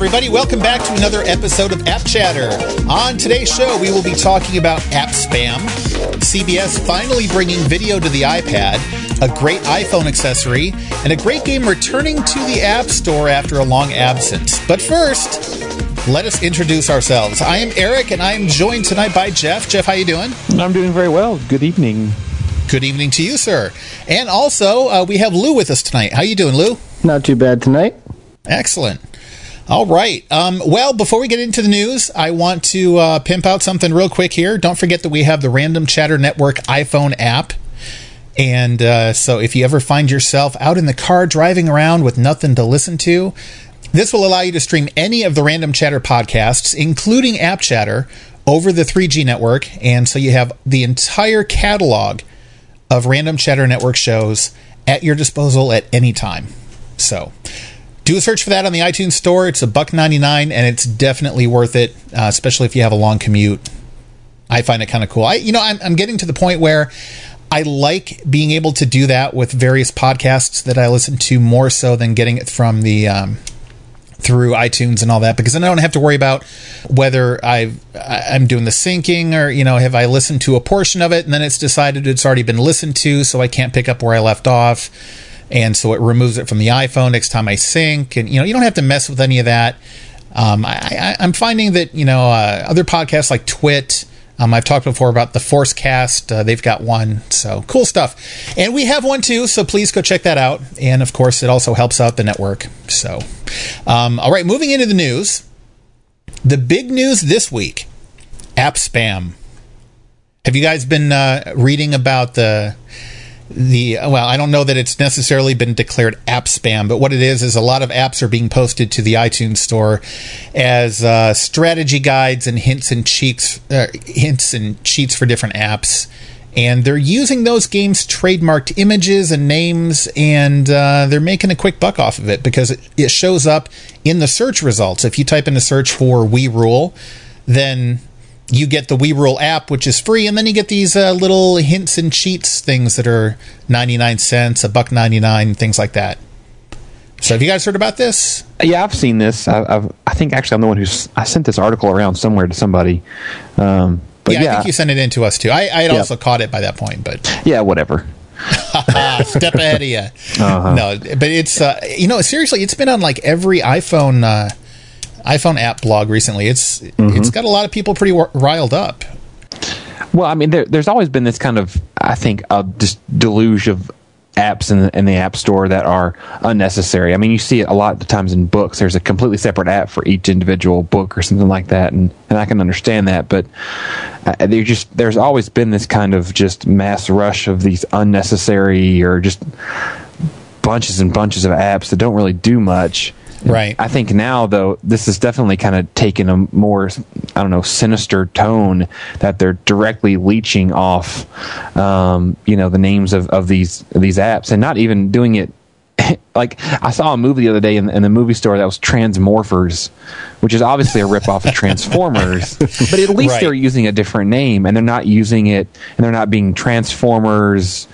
everybody. Welcome back to another episode of App Chatter. On today's show, we will be talking about app spam, CBS finally bringing video to the iPad, a great iPhone accessory, and a great game returning to the App Store after a long absence. But first, let us introduce ourselves. I am Eric, and I am joined tonight by Jeff. Jeff, how you doing? I'm doing very well. Good evening. Good evening to you, sir. And also, we have Lou with us tonight. How you doing, Lou? Not too bad tonight. Excellent. All right. Well, before we get into the news, I want to pimp out something real quick here. Don't forget that we have the Random Chatter Network iPhone app. And so if you ever find yourself out in the car driving around with nothing to listen to, this will allow you to stream any of the Random Chatter podcasts, including App Chatter, over the 3G network. And so you have the entire catalog of Random Chatter Network shows at your disposal at any time. So do a search for that on the iTunes Store. It's $1.99, and it's definitely worth it, especially if you have a long commute. I find it kind of cool. I'm getting to the point where I like being able to do that with various podcasts that I listen to more so than getting it from the through iTunes and all that, because then I don't have to worry about whether I'm doing the syncing or, have I listened to a portion of it and then it's decided it's already been listened to, so I can't pick up where I left off. And so it removes it from the iPhone next time I sync. And, you don't have to mess with any of that. I'm finding that, other podcasts like Twit, I've talked before about the Forcecast. They've got one. So cool stuff. And we have one too. So please go check that out. And of course, it also helps out the network. So, all right, moving into the news. The big news this week, app spam. Have you guys been reading about well, I don't know that it's necessarily been declared app spam, but what it is a lot of apps are being posted to the iTunes Store as strategy guides and hints and cheats for different apps. And they're using those games' trademarked images and names, and they're making a quick buck off of it because it shows up in the search results. If you type in a search for We Rule, then you get the We Rule app, which is free, and then you get these little hints and cheats things that are 99 cents, $1.99, things like that. So have you guys heard about this? Yeah, I've seen this. I think actually I'm the one I sent this article around somewhere to somebody. But I think you sent it in to us too. I had also caught it by that point, but yeah, whatever. Step ahead of you. Uh-huh. No, but it's seriously, it's been on like every iPhone app blog recently. It's got a lot of people pretty riled up. Well, I mean, there's always been this kind of, I think, just deluge of apps in the App Store that are unnecessary. I mean, you see it a lot of times in books. There's a completely separate app for each individual book or something like that, and I can understand that. But there's always been this kind of just mass rush of these unnecessary or just bunches and bunches of apps that don't really do much. Right. I think now, though, this is definitely kind of taken a more, sinister tone that they're directly leeching off, the names of these apps and not even doing it. Like, I saw a movie the other day in the movie store that was Transmorphers, which is obviously a ripoff of Transformers, but at least they're using a different name and they're not using it, and they're not being Transformers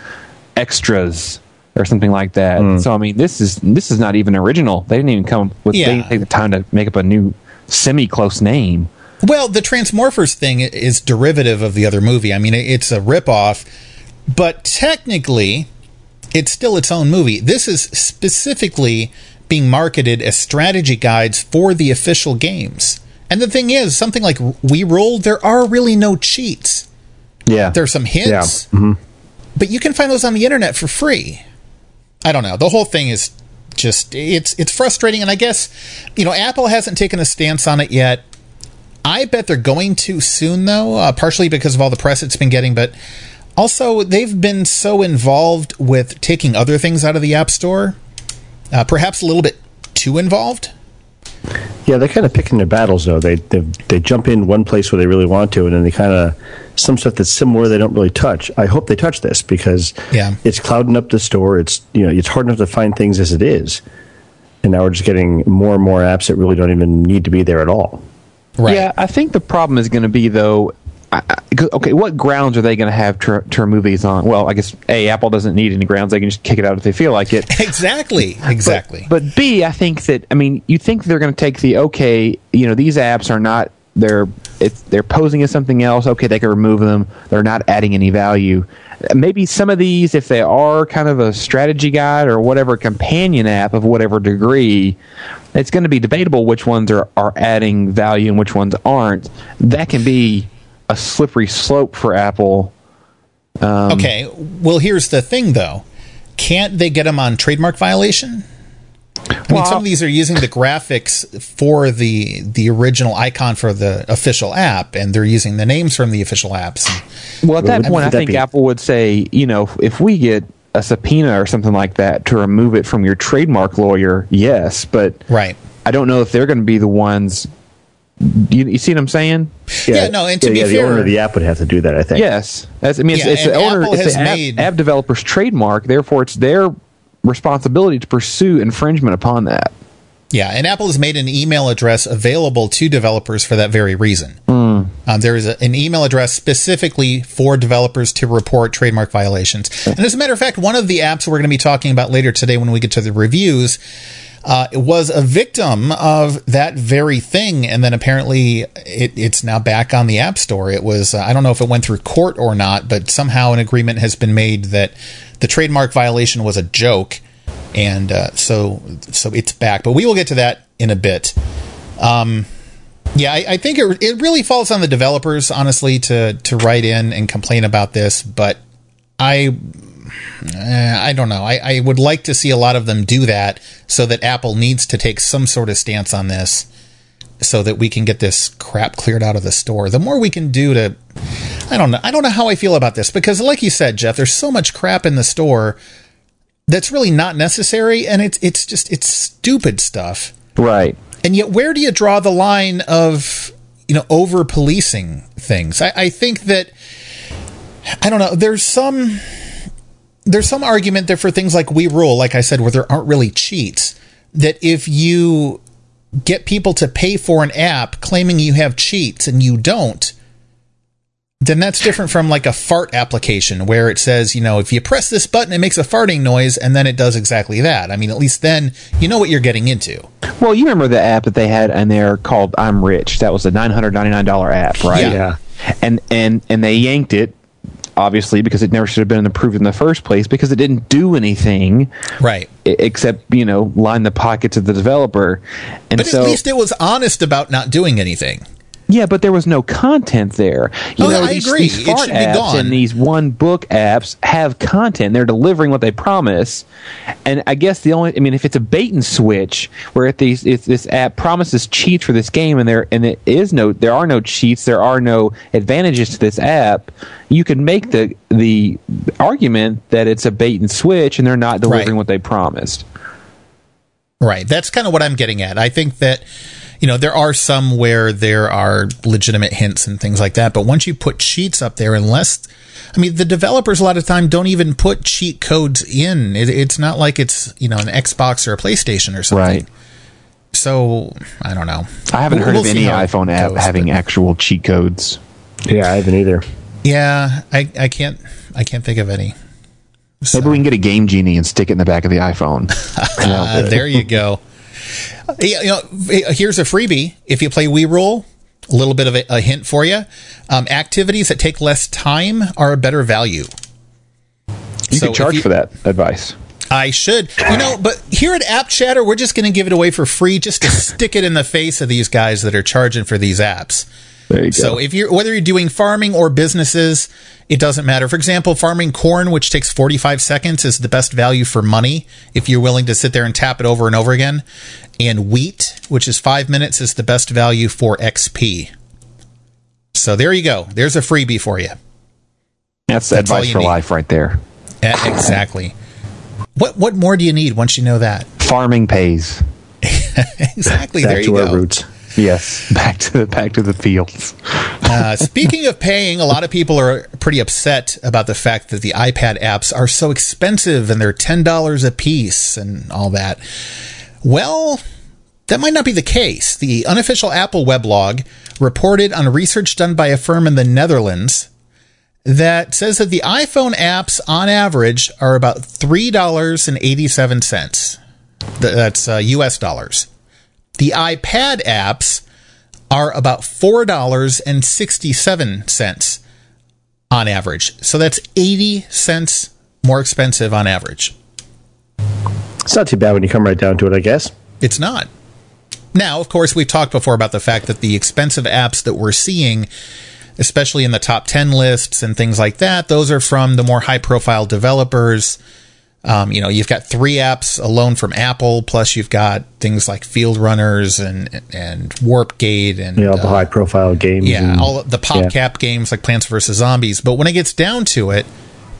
Extras or something like that. So I mean, this is not even original. They didn't even come with. They didn't take the time to make up a new semi-close name. Well, the Transmorphers thing is derivative of the other movie. I mean, it's a ripoff, but technically, it's still its own movie. This is specifically being marketed as strategy guides for the official games. And the thing is, something like We Rule, there are really no cheats. Yeah, there's some hints, but you can find those on the internet for free. I don't know. The whole thing is just, it's frustrating. And I guess, Apple hasn't taken a stance on it yet. I bet they're going to soon, though, partially because of all the press it's been getting. But also, they've been so involved with taking other things out of the App Store, perhaps a little bit too involved. Yeah, they're kind of picking their battles, though. They jump in one place where they really want to, and then they kind of, some stuff that's similar they don't really touch. I hope they touch this because it's clouding up the store. It's it's hard enough to find things as it is, and now we're just getting more and more apps that really don't even need to be there at all. Right. Yeah, I think the problem is going to be, though, okay, what grounds are they going to have to remove these on? Well, I guess A, Apple doesn't need any grounds; they can just kick it out if they feel like it. Exactly. But B, I think that you think they're going to take these apps are not they're posing as something else. Okay, they can remove them. They're not adding any value. Maybe some of these, if they are kind of a strategy guide or whatever companion app of whatever degree, it's going to be debatable which ones are adding value and which ones aren't. That can be a slippery slope for Apple. Okay, well, here's the thing, though. Can't they get them on trademark violation? I mean, some of these are using the graphics for the original icon for the official app, and they're using the names from the official apps. Well, at that point, I think Apple would say, if we get a subpoena or something like that to remove it from your trademark lawyer, yes, but right. I don't know if they're going to be the ones. You see what I'm saying? Yeah, no, and to be fair, the owner of the app would have to do that, I think. Yes. It's the owner, it's the app developer's trademark, therefore it's their responsibility to pursue infringement upon that. Yeah, and Apple has made an email address available to developers for that very reason. There is an email address specifically for developers to report trademark violations. And as a matter of fact, one of the apps we're going to be talking about later today when we get to the reviews it was a victim of that very thing, and then apparently it's now back on the App Store. It was, I don't know if it went through court or not, but somehow an agreement has been made that the trademark violation was a joke, and so it's back. But we will get to that in a bit. I think it really falls on the developers, honestly, to write in and complain about this, but I don't know. I would like to see a lot of them do that so that Apple needs to take some sort of stance on this so that we can get this crap cleared out of the store. The more we can do to... I don't know how I feel about this because like you said, Jeff, there's so much crap in the store that's really not necessary, and it's stupid stuff. Right. And yet where do you draw the line of, over policing things? I think that, I don't know, there's some argument there for things like WeRule, like I said, where there aren't really cheats, that if you get people to pay for an app claiming you have cheats and you don't, then that's different from like a fart application where it says, if you press this button, it makes a farting noise, and then it does exactly that. I mean, at least then you know what you're getting into. Well, you remember the app that they had in there called I'm Rich. That was a $999 app, right? Yeah. And they yanked it, obviously, because it never should have been approved in the first place because it didn't do anything. Right. Except, line the pockets of the developer. And but at least it was honest about not doing anything. Yeah, but there was no content there. I agree. These fart it should be gone. And these one book apps have content. They're delivering what they promise. And I guess if it's a bait and switch, where if this app promises cheats for this game, and there are no cheats, there are no advantages to this app, you can make the argument that it's a bait and switch, and they're not delivering what they promised. Right. That's kind of what I'm getting at. I think that. There are some where there are legitimate hints and things like that, but once you put cheats up there, the developers a lot of time don't even put cheat codes in. It's not like it's, an Xbox or a PlayStation or something. Right. So, I don't know. I haven't heard of any iPhone app having actual cheat codes. Yeah, I haven't either. Yeah, I can't think of any. So. Maybe we can get a Game Genie and stick it in the back of the iPhone. There you go. Here's a freebie. If you play WeRule, a little bit of a hint for you. Activities that take less time are a better value. You could charge for that advice. I should. But here at App Chatter, we're just going to give it away for free just to stick it in the face of these guys that are charging for these apps. There you so go. Whether you're doing farming or businesses, it doesn't matter. For example, farming corn, which takes 45 seconds, is the best value for money if you're willing to sit there and tap it over and over again. And wheat, which is 5 minutes, is the best value for XP. So there you go. There's a freebie for you. That's advice for life right there. Exactly. What more do you need once you know that? Farming pays. Exactly. There you go. Back to our roots. Yes, back to the fields. Speaking of paying, a lot of people are pretty upset about the fact that the iPad apps are so expensive and they're $10 a piece and all that. Well, that might not be the case. The unofficial Apple weblog reported on research done by a firm in the Netherlands that says that the iPhone apps on average are about $3.87. That's US dollars. The iPad apps are about $4.67 on average. So that's 80 cents more expensive on average. It's not too bad when you come right down to it, I guess. It's not. Now, of course, we've talked before about the fact that the expensive apps that we're seeing, especially in the top 10 lists and things like that, those are from the more high-profile developers. You've got 3 apps alone from Apple, plus you've got things like Field Runners and Warpgate and all the high-profile games. Yeah, all the PopCap games like Plants vs. Zombies. But when it gets down to it,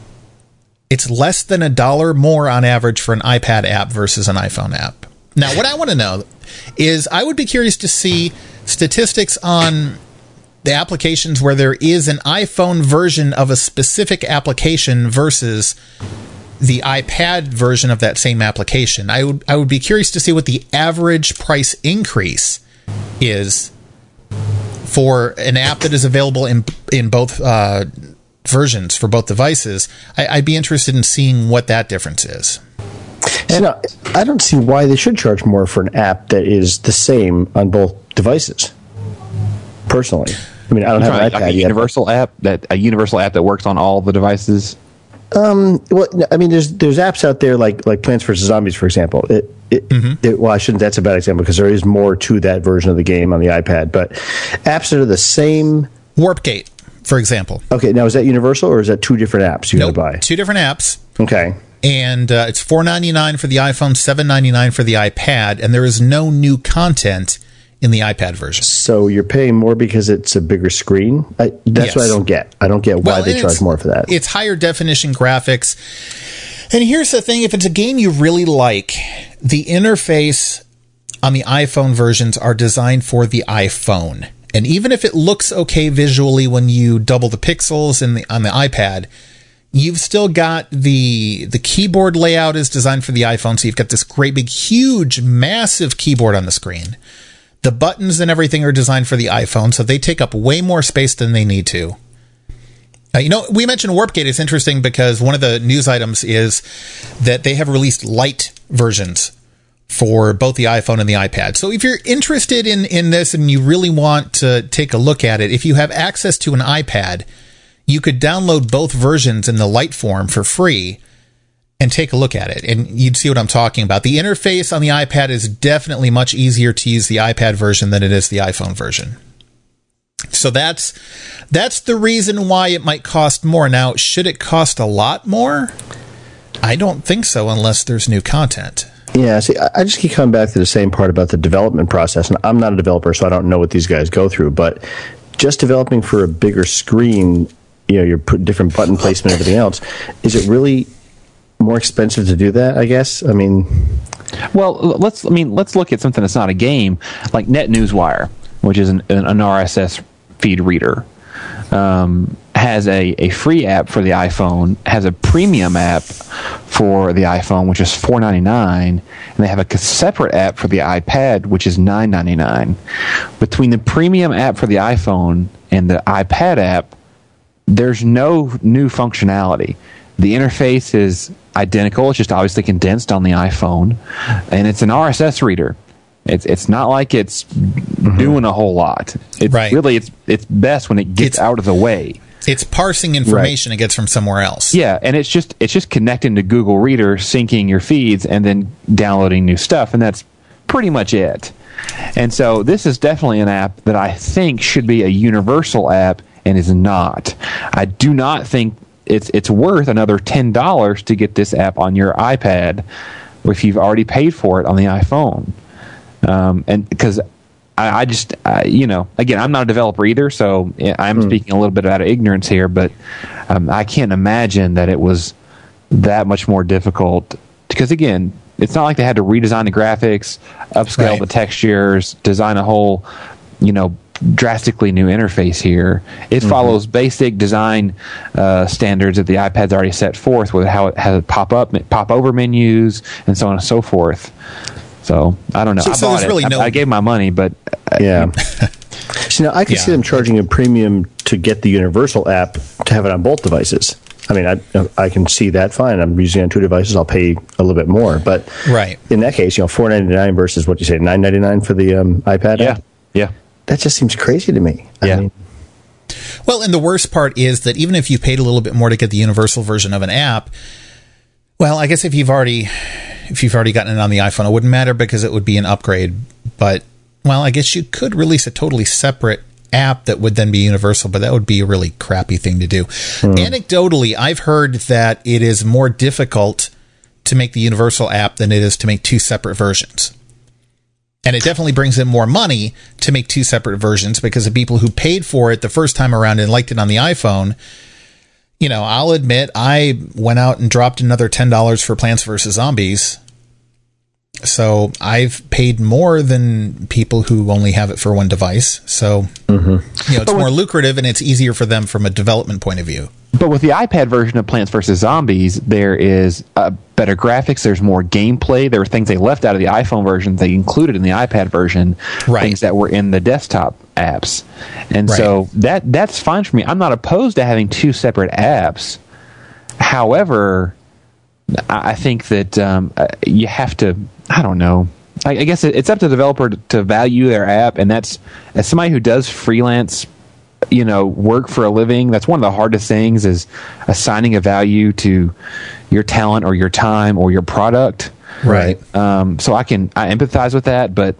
it's less than $1 more on average for an iPad app versus an iPhone app. Now, what I want to know is I would be curious to see statistics on the applications where there is an iPhone version of a specific application versus the iPad version of that same application. I would be curious to see what the average price increase is for an app that is available in both versions for both devices. I'd be interested in seeing what that difference is. And I don't see why they should charge more for an app that is the same on both devices. Personally, I mean, I don't have an iPad yet. A universal app that works on all the devices. Well, I mean, there's apps out there like Plants vs. Zombies, for example. Well, I shouldn't. That's a bad example because there is more to that version of the game on the iPad. But apps that are the same. Warpgate, for example. Okay, now is that universal or is that 2 different apps you got to buy? 2 different apps. Okay. And it's $4.99 for the iPhone, $7.99 for the iPad, and there is no new content in the iPad version. So you're paying more because it's a bigger screen? That's what I don't get. I don't get why they charge more for that. It's higher definition graphics. And here's the thing, if it's a game you really like, the interface on the iPhone versions are designed for the iPhone. And even if it looks okay visually when you double the pixels on the iPad, you've still got the keyboard layout is designed for the iPhone, so you've got this great big, huge, massive keyboard on the screen. The buttons and everything are designed for the iPhone, so they take up way more space than they need to. We mentioned Warpgate. It's interesting because one of the news items is that they have released light versions for both the iPhone and the iPad. So if you're interested in this and you really want to take a look at it, if you have access to an iPad, you could download both versions in the light form for free and take a look at it, and you'd see what I'm talking about. The interface on the iPad is definitely much easier to use the iPad version than it is the iPhone version. So that's the reason why it might cost more. Now, should it cost a lot more? I don't think so unless there's new content. Yeah, see, I just keep coming back to the same part about the development process, and I'm not a developer, so I don't know what these guys go through, but just developing for a bigger screen, you're putting different button placement and everything else, is it really more expensive to do that, I guess? I mean... Well, let's look at something that's not a game, like NetNewsWire, which is an RSS feed reader. Has a free app for the iPhone, has a premium app for the iPhone, which is $4.99, and they have a separate app for the iPad, which is $9.99. Between the premium app for the iPhone and the iPad app, there's no new functionality. The interface is identical. It's just obviously condensed on the iPhone, and it's an RSS reader. It's not like it's doing a whole lot. It's best when it gets out of the way. It's parsing information it gets from somewhere else. Yeah, and it's just connecting to Google Reader, syncing your feeds, and then downloading new stuff, and that's pretty much it. And so this is definitely an app that I think should be a universal app and is not. I do not think it's worth another $10 to get this app on your iPad if you've already paid for it on the iPhone. And because I just, again, I'm not a developer either, so I'm speaking a little bit out of ignorance here, but I can't imagine that it was that much more difficult. Because, again, it's not like they had to redesign the graphics, upscale the textures, design a whole, drastically new interface here. It follows basic design standards that the iPad's already set forth with how it has pop over menus and so on and so forth. So I don't know. So I bought there's really it. no. I gave my money, but yeah. So now I can see them charging a premium to get the Universal app to have it on both devices. I mean, I can see that fine. I'm using it on two devices. I'll pay a little bit more, but in that case, $4.99 versus what you say, $9.99 for the iPad app. Yeah, that just seems crazy to me. Yeah. I mean, well, and the worst part is that even if you paid a little bit more to get the Universal version of an app, well, I guess if you've already gotten it on the iPhone, it wouldn't matter because it would be an upgrade. But well, I guess you could release a totally separate app that would then be universal, but that would be a really crappy thing to do. Anecdotally, I've heard that it is more difficult to make the universal app than it is to make two separate versions. And it definitely brings in more money to make two separate versions because the people who paid for it the first time around and liked it on the iPhone, I'll admit I went out and dropped another $10 for Plants vs. Zombies. So I've paid more than people who only have it for one device. So, it's more lucrative and it's easier for them from a development point of view. But with the iPad version of Plants vs. Zombies, there is better graphics. There's more gameplay. There were things they left out of the iPhone version they included in the iPad version, things that were in the desktop apps. And so that's fine for me. I'm not opposed to having two separate apps. However, I think that you have to, I don't know. I guess it's up to the developer to value their app, and that's, as somebody who does freelance, work for a living, that's one of the hardest things is assigning a value to your talent or your time or your product. Right. So I empathize with that, but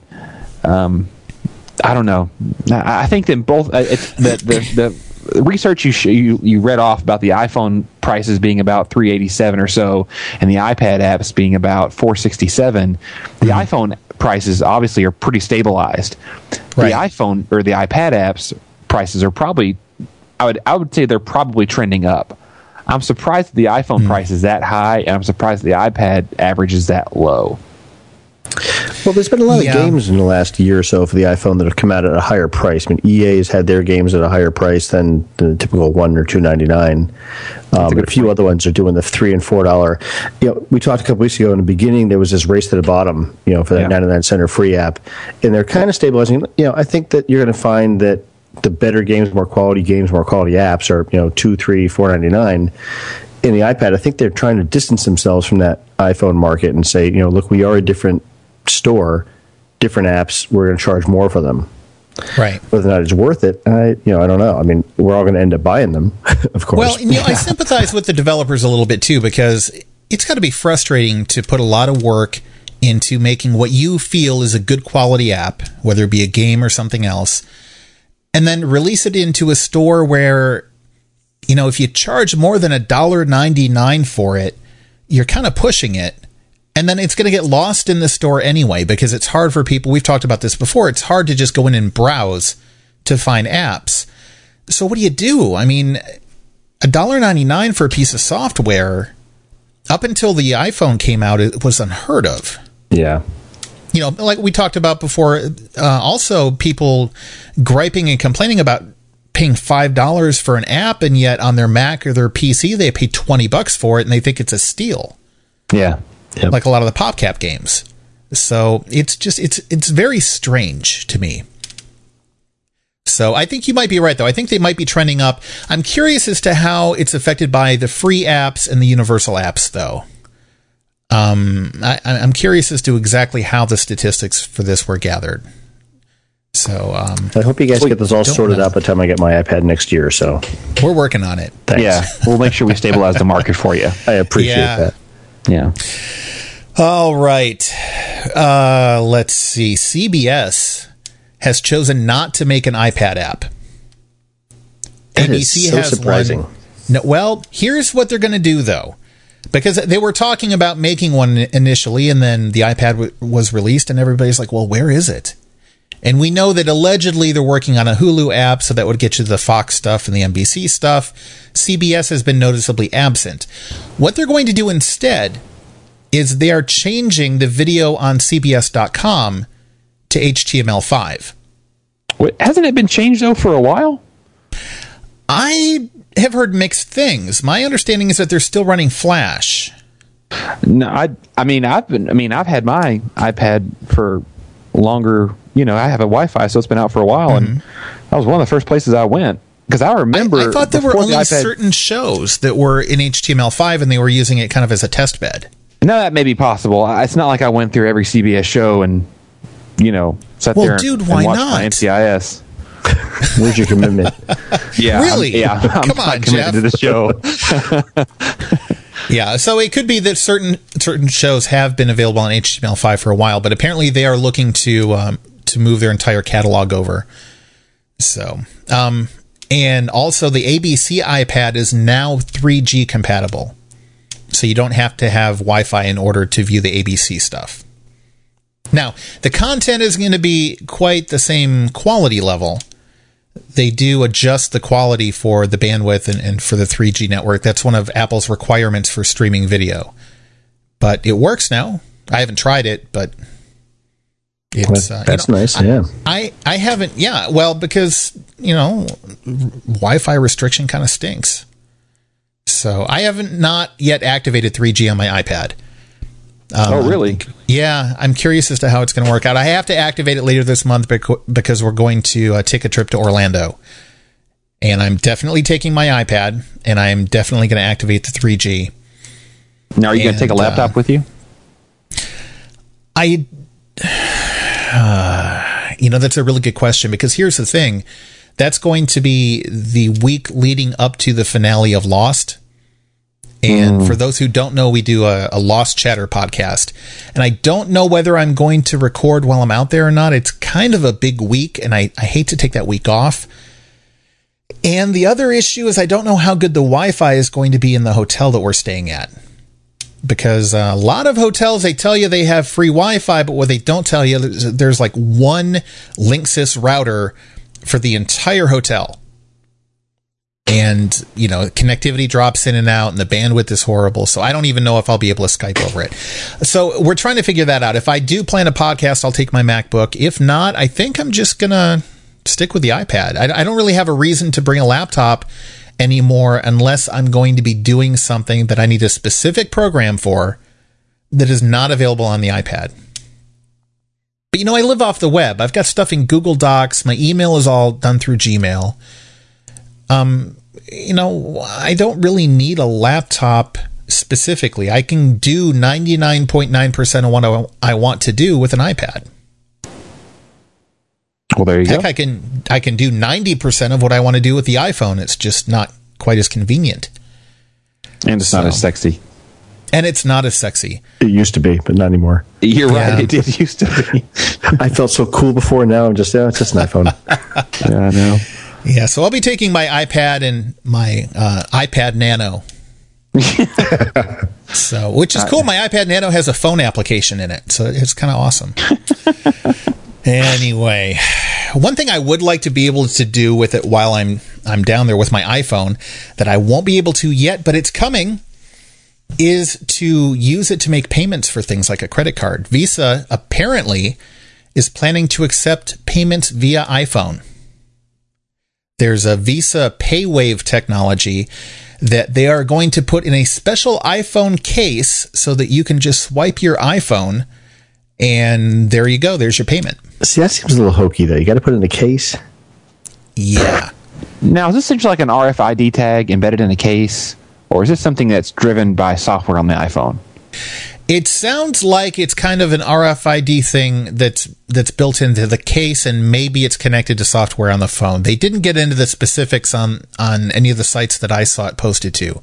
I don't know. I think that both the research you read off about the iPhone prices being about $387 or so, and the iPad apps being about $467. The iPhone prices obviously are pretty stabilized. The iPhone or the iPad apps prices are probably, I would say they're probably trending up. I'm surprised the iPhone price is that high, and I'm surprised the iPad average is that low. Well, there's been a lot of games in the last year or so for the iPhone that have come out at a higher price. I mean, EA has had their games at a higher price than the typical $1 or $2.99. But a few other ones are doing the $3 and $4. We talked a couple weeks ago in the beginning. There was this race to the bottom, for that 99-cent or free app, and they're kind of stabilizing. I think that you're going to find that the better games, more quality apps are $2, $3, $4.99. In the iPad, I think they're trying to distance themselves from that iPhone market and say, look, we are a different store, different apps, we're going to charge more for them. Right. Whether or not it's worth it, I don't know. I mean, we're all going to end up buying them, of course. Well, I sympathize with the developers a little bit too, because it's got to be frustrating to put a lot of work into making what you feel is a good quality app, whether it be a game or something else, and then release it into a store where, if you charge more than $1.99 for it, you're kind of pushing it. And then it's going to get lost in the store anyway, because it's hard for people. We've talked about this before. It's hard to just go in and browse to find apps. So what do you do? I mean, $1.99 for a piece of software, up until the iPhone came out, it was unheard of. Yeah. Like we talked about before, also people griping and complaining about paying $5 for an app, and yet on their Mac or their PC, they pay $20 for it, and they think it's a steal. Yeah. Yep. Like a lot of the PopCap games. So it's very strange to me. So I think you might be right, though. I think they might be trending up. I'm curious as to how it's affected by the free apps and the universal apps, though. I'm curious as to exactly how the statistics for this were gathered. So I hope you guys get this all sorted out by the time I get my iPad next year. So we're working on it. Thanks. Yeah, we'll make sure we stabilize the market for you. I appreciate that. Yeah. All right. Let's see. CBS has chosen not to make an iPad app. That ABC has surprising. One. No, well, here's what they're going to do, though. Because they were talking about making one initially, and then the iPad was released, and everybody's like, well, where is it? And we know that allegedly they're working on a Hulu app, so that would get you the Fox stuff and the NBC stuff. CBS has been noticeably absent. What they're going to do instead is they are changing the video on CBS.com to HTML5. Wait, hasn't it been changed, though, for a while? I have heard mixed things. My understanding is that they're still running Flash. No, I've had my iPad for longer. I have a Wi-Fi, so it's been out for a while, and that was one of the first places I went. Because I remember, I thought there were only certain shows that were in HTML5, and they were using it kind of as a test bed. No, that may be possible. It's not like I went through every CBS show and sat there and why watched not? my NCIS. Where's your commitment? Yeah, really? I'm Come on, committed to the show. Yeah, so it could be that certain shows have been available on HTML5 for a while, but apparently they are looking to move their entire catalog over. So, and also the ABC iPad is now 3G compatible, so you don't have to have Wi-Fi in order to view the ABC stuff. Now, the content is going to be quite the same quality level. They do adjust the quality for the bandwidth and for the 3G network. That's one of Apple's requirements for streaming video. But it works now. I haven't tried it, but it's that's nice. Yeah, I haven't. Yeah, well, because Wi-Fi restriction kind of stinks. So I haven't not yet activated 3G on my iPad. Oh, really? Yeah, I'm curious as to how it's going to work out. I have to activate it later this month because we're going to take a trip to Orlando. And I'm definitely taking my iPad, and I'm definitely going to activate the 3G. Now, are you going to take a laptop with you? That's a really good question, because here's the thing. That's going to be the week leading up to the finale of Lost. And for those who don't know, we do a Lost Chatter podcast. And I don't know whether I'm going to record while I'm out there or not. It's kind of a big week, and I hate to take that week off. And the other issue is I don't know how good the Wi-Fi is going to be in the hotel that we're staying at. Because a lot of hotels, they tell you they have free Wi-Fi, but what they don't tell you, there's like one Linksys router for the entire hotel. And, connectivity drops in and out, and the bandwidth is horrible. So I don't even know if I'll be able to Skype over it. So we're trying to figure that out. If I do plan a podcast, I'll take my MacBook. If not, I think I'm just going to stick with the iPad. I don't really have a reason to bring a laptop anymore unless I'm going to be doing something that I need a specific program for that is not available on the iPad. But, I live off the web. I've got stuff in Google Docs. My email is all done through Gmail. I don't really need a laptop specifically. I can do 99.9% of what I want to do with an iPad. Well, there you go. Heck, I can do 90% of what I want to do with the iPhone. It's just not quite as convenient. And it's not as sexy. And it's not as sexy. It used to be, but not anymore. You're right. It did used to be. I felt so cool before. Now I'm just, it's just an iPhone. Yeah, I know. Yeah, so I'll be taking my iPad and my iPad Nano. So, which is cool. My iPad Nano has a phone application in it, so it's kind of awesome. Anyway, one thing I would like to be able to do with it while I'm down there with my iPhone that I won't be able to yet, but it's coming, is to use it to make payments for things like a credit card. Visa apparently is planning to accept payments via iPhone. There's a Visa PayWave technology that they are going to put in a special iPhone case so that you can just swipe your iPhone and there you go. There's your payment. See, that seems a little hokey, though. You got to put it in a case? Yeah. Now, is this essentially like an RFID tag embedded in a case, or is this something that's driven by software on the iPhone? It sounds like it's kind of an RFID thing that's built into the case, and maybe it's connected to software on the phone. They didn't get into the specifics on any of the sites that I saw it posted to.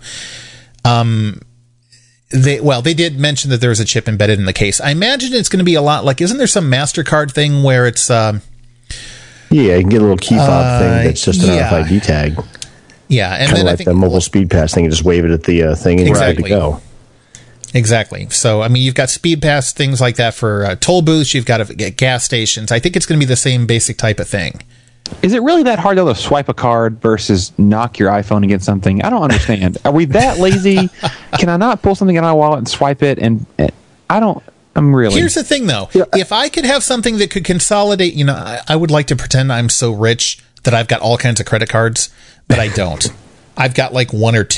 They did mention that there's a chip embedded in the case. I imagine it's going to be a lot like, isn't there some MasterCard thing where it's... yeah, you can get a little key fob thing that's just an RFID tag. Yeah, and kind then of like the mobile speed pass thing. You just wave it at the thing and you're ready to go. Exactly. So, I mean, you've got speed pass, things like that for toll booths. You've got to get gas stations. I think it's going to be the same basic type of thing. Is it really that hard, though, to swipe a card versus knock your iPhone against something? I don't understand. Are we that lazy? Can I not pull something in my wallet and swipe it? And I'm really... Here's the thing, though. Yeah. If I could have something that could consolidate, I would like to pretend I'm so rich that I've got all kinds of credit cards, but I don't. I've got like one or two.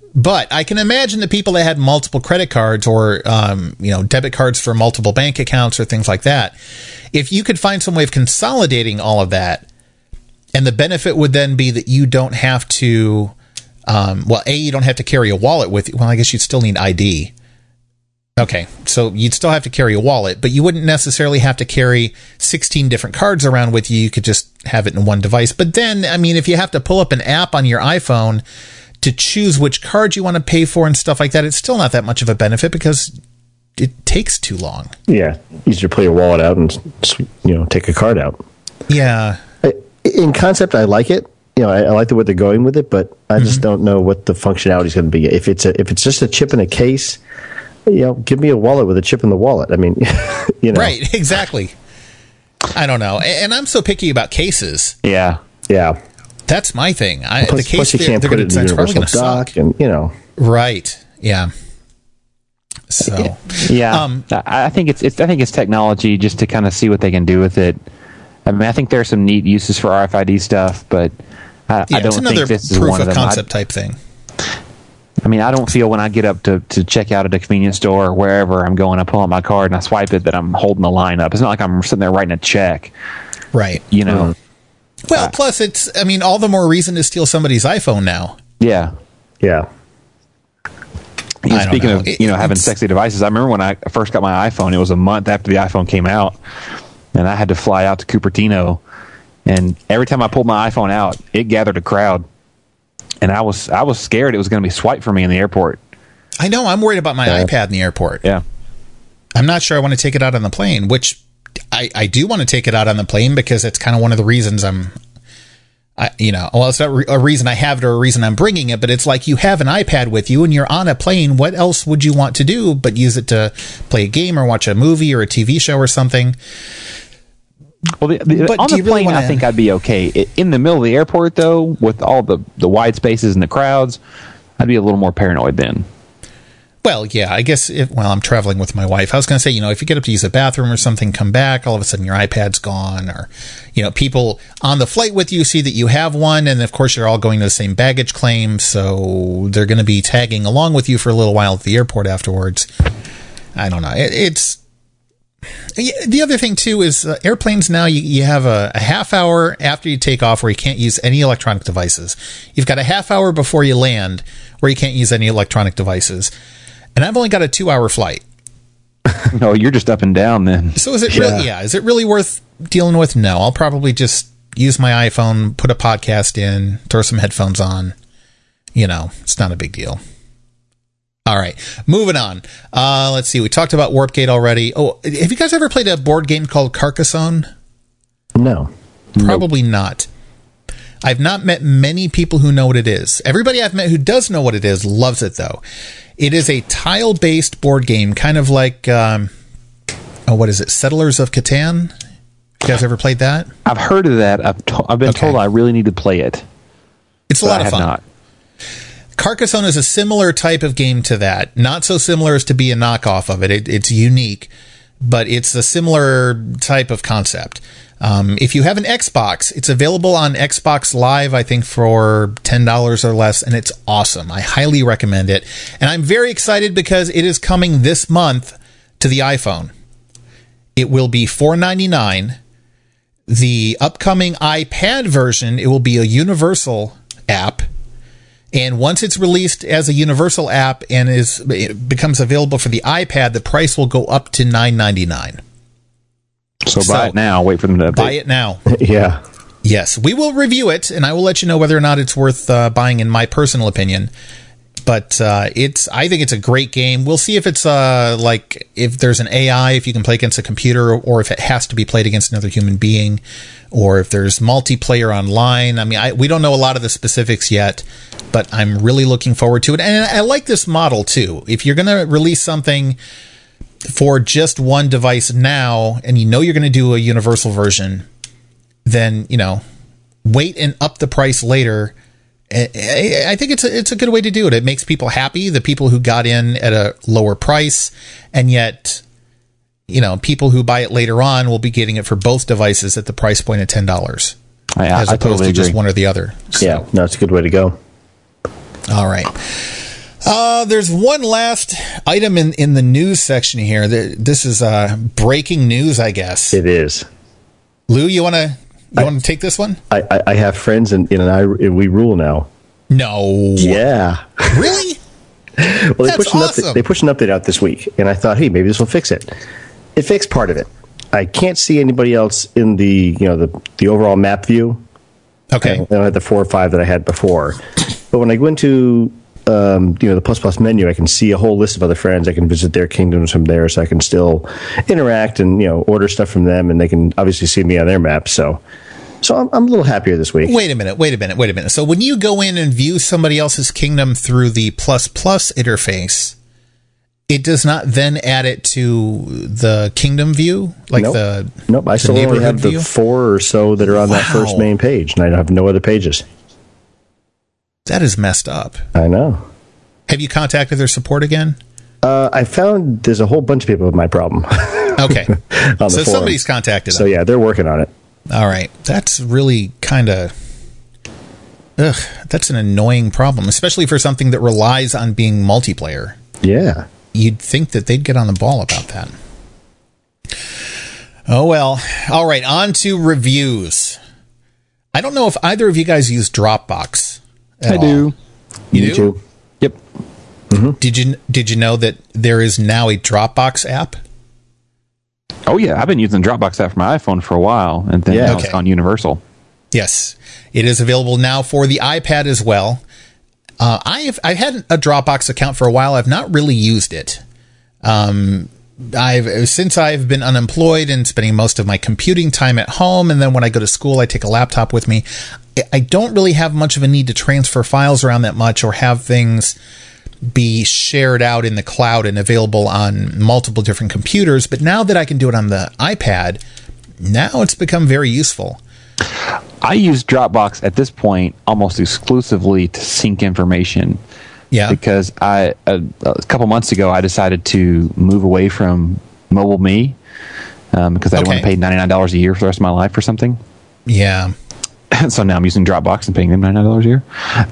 But I can imagine the people that had multiple credit cards or, debit cards for multiple bank accounts or things like that, if you could find some way of consolidating all of that, and the benefit would then be that you don't have to, you don't have to carry a wallet with you. Well, I guess you'd still need ID. Okay, so you'd still have to carry a wallet, but you wouldn't necessarily have to carry 16 different cards around with you. You could just have it in one device. But then, I mean, if you have to pull up an app on your iPhone to choose which card you want to pay for and stuff like that, it's still not that much of a benefit because it takes too long. Yeah, easier to pull your wallet out and take a card out. Yeah. In concept, I like it. I like the way they're going with it, but I just don't know what the functionality is going to be. If it's just a chip in a case, give me a wallet with a chip in the wallet. I mean, Right, exactly. I don't know. And I'm so picky about cases. Yeah. That's my thing. Plus you can't put it in the universal dock, and Right. Yeah. So. Yeah. I think it's technology just to kind of see what they can do with it. I mean, I think there are some neat uses for RFID stuff, but I don't think this is one of them. Proof of concept type thing. I mean, I don't feel when I get up to check out at a convenience store or wherever I'm going, I pull out my card and I swipe it that I'm holding the line up. It's not like I'm sitting there writing a check. Right. Well, plus all the more reason to steal somebody's iPhone now. Yeah. Yeah. Speaking of, having sexy devices, I remember when I first got my iPhone, it was a month after the iPhone came out, and I had to fly out to Cupertino, and every time I pulled my iPhone out, it gathered a crowd, and I was scared it was going to be swiped for me in the airport. I know. I'm worried about my iPad in the airport. Yeah. I'm not sure I want to take it out on the plane, which I do want to take it out on the plane because it's kind of one of the reasons it's not a reason I have it or a reason I'm bringing it, but it's like you have an iPad with you and you're on a plane. What else would you want to do but use it to play a game or watch a movie or a TV show or something? Well, on the plane, I think I'd be okay. In the middle of the airport, though, with all the wide spaces and the crowds, I'd be a little more paranoid then. Well, yeah, I guess I'm traveling with my wife. I was going to say, if you get up to use a bathroom or something, come back, all of a sudden your iPad's gone, or, people on the flight with you see that you have one, and of course you're all going to the same baggage claim, so they're going to be tagging along with you for a little while at the airport afterwards. I don't know. The other thing, too, is airplanes now, you have a half hour after you take off where you can't use any electronic devices. You've got a half hour before you land where you can't use any electronic devices. And I've only got a 2-hour flight. Oh, you're just up and down then. So is it really? Yeah. Is it really worth dealing with? No. I'll probably just use my iPhone, put a podcast in, throw some headphones on. It's not a big deal. All right. Moving on. Let's see. We talked about Warpgate already. Oh, have you guys ever played a board game called Carcassonne? No. Probably not. I've not met many people who know what it is. Everybody I've met who does know what it is loves it, though. It is a tile-based board game, kind of like, what is it, Settlers of Catan? You guys ever played that? I've heard of that. I've been told I really need to play it. It's a lot of fun. Not. Carcassonne is a similar type of game to that. Not so similar as to be a knockoff of it. It's unique, but it's a similar type of concept. If you have an Xbox, it's available on Xbox Live, I think, for $10 or less, and it's awesome. I highly recommend it. And I'm very excited because it is coming this month to the iPhone. It will be $4.99. The upcoming iPad version, it will be a universal app. And once it's released as a universal app and it becomes available for the iPad, the price will go up to $9.99. So buy it now. Wait for them to update. Buy it now. Yeah. Yes, we will review it, and I will let you know whether or not it's worth buying, in my personal opinion. But I think it's a great game. We'll see if it's if there's an AI, if you can play against a computer, or if it has to be played against another human being, or if there's multiplayer online. I mean, we don't know a lot of the specifics yet, but I'm really looking forward to it. And I like this model too. If you're going to release something for just one device now, and you're going to do a universal version, then, wait and up the price later. I think it's a good way to do it. It makes people happy, the people who got in at a lower price, and yet, people who buy it later on will be getting it for both devices at the price point of $10, as opposed to just one or the other. So. Yeah, no, it's a good way to go. All right. There's one last item in the news section here. This is breaking news, I guess. It is. Lou, you want to take this one? I have friends and we rule now. No. Yeah. Really? Well, That's awesome. They pushed an update out this week, and I thought, hey, maybe this will fix it. It fixed part of it. I can't see anybody else in the overall map view. Okay. I don't have the 4 or 5 that I had before. But when I go into the plus menu, I can see a whole list of other friends. I can visit their kingdoms from there, so I can still interact and order stuff from them, and they can obviously see me on their map. So I'm a little happier this week. Wait a minute. So when you go in and view somebody else's kingdom through the plus interface, it does not then add it to the kingdom view? Nope. I still only have the 4 or so that are on that first main page, and I have no other pages. That is messed up. I know. Have you contacted their support again? I found there's a whole bunch of people with my problem. Okay. So somebody's contacted them. So yeah, they're working on it. All right. That's really kind of... that's an annoying problem, especially for something that relies on being multiplayer. Yeah. You'd think that they'd get on the ball about that. Oh, well. All right. On to reviews. I don't know if either of you guys use Dropbox at all. I do. You do? Too. Yep. Mm-hmm. Did you know that there is now a Dropbox app? Oh, yeah. I've been using the Dropbox app for my iPhone for a while, and then now it's gone universal. Yes. It is available now for the iPad as well. I've had a Dropbox account for a while. I've not really used it. Since I've been unemployed and spending most of my computing time at home, and then when I go to school, I take a laptop with me. I don't really have much of a need to transfer files around that much or have things be shared out in the cloud and available on multiple different computers. But now that I can do it on the iPad, now it's become very useful. I use Dropbox at this point almost exclusively to sync information. Yeah. Because a couple months ago, I decided to move away from MobileMe because I didn't want to pay $99 a year for the rest of my life or something. Yeah. So now I'm using Dropbox and paying them $99 a year.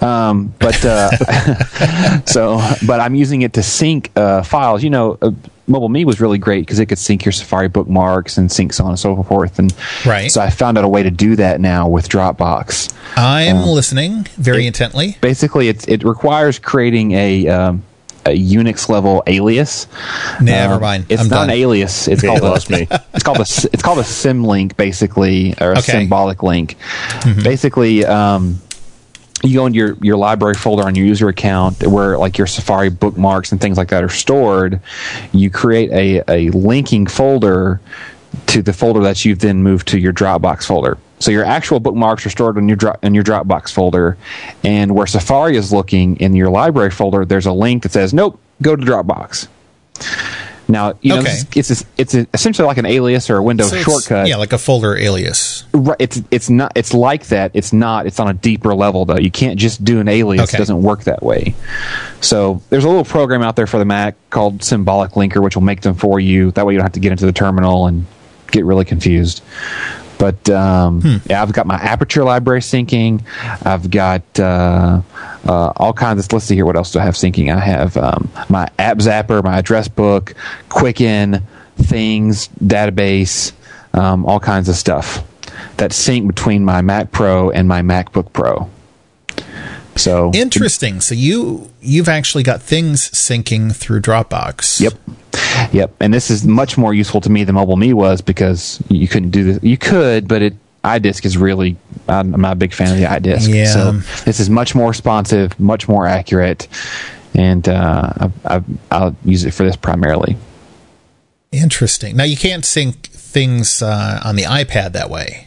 But I'm using it to sync files. MobileMe was really great because it could sync your Safari bookmarks and sync so on and so forth. And so I found out a way to do that now with Dropbox. I'm listening very intently. Basically, it requires creating a Unix level alias. Never mind. It's not an alias. It's called it's called a symlink, basically, or a symbolic link. Mm-hmm. Basically, you go into your library folder on your user account where like your Safari bookmarks and things like that are stored. You create a linking folder to the folder that you've then moved to your Dropbox folder. So your actual bookmarks are stored in your Dropbox folder, and where Safari is looking in your library folder, there's a link that says, "Nope, go to Dropbox." Now, it's essentially like an alias or a Windows shortcut. Yeah, like a folder alias. Right. It's not. It's like that. It's not. It's on a deeper level though. You can't just do an alias. It doesn't work that way. So there's a little program out there for the Mac called Symbolic Linker, which will make them for you. That way you don't have to get into the terminal and get really confused. But I've got my Aperture library syncing. I've got all kinds of. Let's see here. What else do I have syncing? I have my App Zapper, my address book, Quicken, Things, Database, all kinds of stuff that sync between my Mac Pro and my MacBook Pro. So interesting. So you've actually got things syncing through Dropbox. Yep. And this is much more useful to me than MobileMe was because you couldn't do this. You could, but iDisk is really, I'm not a big fan of the iDisk. Yeah. So this is much more responsive, much more accurate, and I'll use it for this primarily. Interesting. Now, you can't sync things on the iPad that way.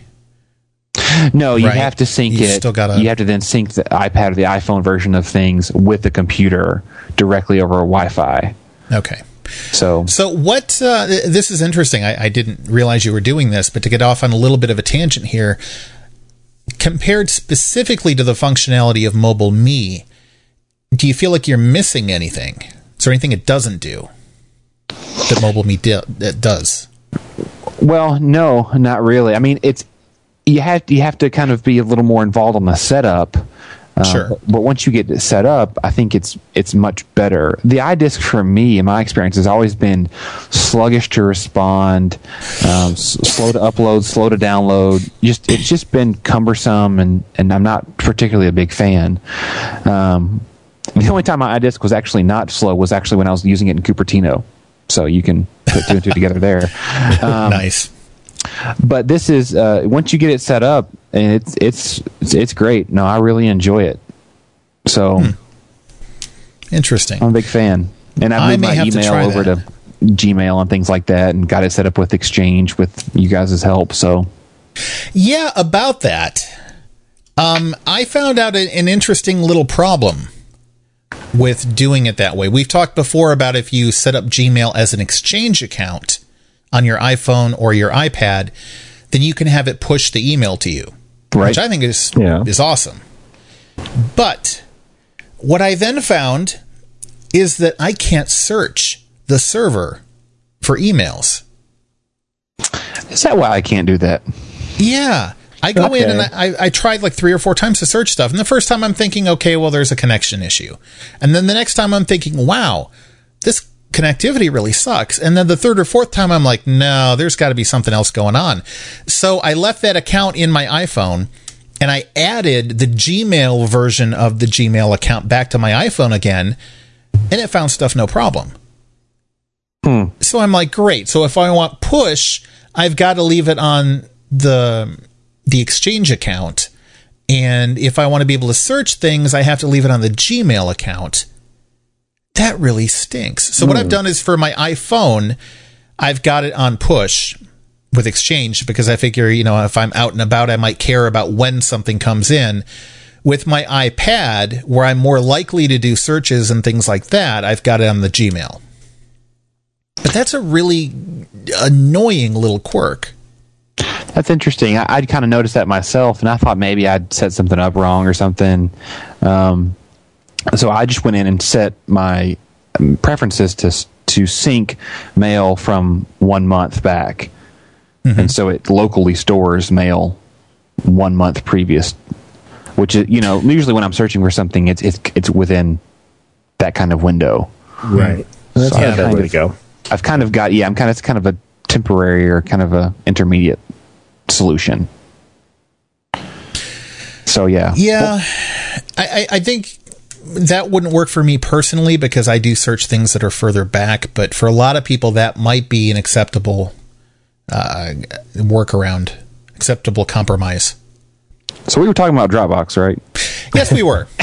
No, you have to sync it. You have to then sync the iPad or the iPhone version of things with the computer directly over Wi-Fi. Okay. So what, this is interesting. I didn't realize you were doing this, but to get off on a little bit of a tangent here, compared specifically to the functionality of MobileMe, do you feel like you're missing anything? Is there anything it doesn't do that MobileMe does? Well, no, not really. I mean, you have to kind of be a little more involved on the setup. Sure. But once you get it set up, I think it's much better. The iDisk for me, in my experience, has always been sluggish to respond, slow to upload, slow to download. It's just been cumbersome, and I'm not particularly a big fan. The only time my iDisk was actually not slow was actually when I was using it in Cupertino. So you can put two and two together there. Nice. But this is once you get it set up, and it's great. No, I really enjoy it. So interesting. I'm a big fan, and I've moved my email over to Gmail and things like that, and got it set up with Exchange with you guys' help. So yeah, about that, I found out an interesting little problem with doing it that way. We've talked before about if you set up Gmail as an Exchange account on your iPhone or your iPad, then you can have it push the email to you, right? Which I think is awesome. But what I then found is that I can't search the server for emails. Is that why I can't do that? Yeah. I go in and I tried like 3 or 4 times to search stuff. And the first time I'm thinking, okay, well, there's a connection issue. And then the next time I'm thinking, wow, this connectivity really sucks. And then the third or fourth time I'm like, no, there's got to be something else going on. So I left that account in my iPhone and I added the Gmail version of the Gmail account back to my iPhone again, and it found stuff no problem. So I'm like, great. So if I want push, I've got to leave it on the Exchange account. And if I want to be able to search things, I have to leave it on the Gmail account. That really stinks. So what I've done is for my iPhone, I've got it on push with Exchange because I figure, if I'm out and about, I might care about when something comes in. With my iPad, where I'm more likely to do searches and things like that, I've got it on the Gmail. But that's a really annoying little quirk. That's interesting. I'd kind of noticed that myself, and I thought maybe I'd set something up wrong or something. So I just went in and set my preferences to sync mail from 1 month back. And so it locally stores mail 1 month previous, which is, usually when I'm searching for something, it's within that kind of window. Right. That's not a bad way to go. I've kind of got, it's kind of a temporary or kind of a intermediate solution. So yeah. Yeah. I think that wouldn't work for me personally because I do search things that are further back, but for a lot of people that might be an acceptable workaround, acceptable compromise. So we were talking about Dropbox, right? Yes, we were.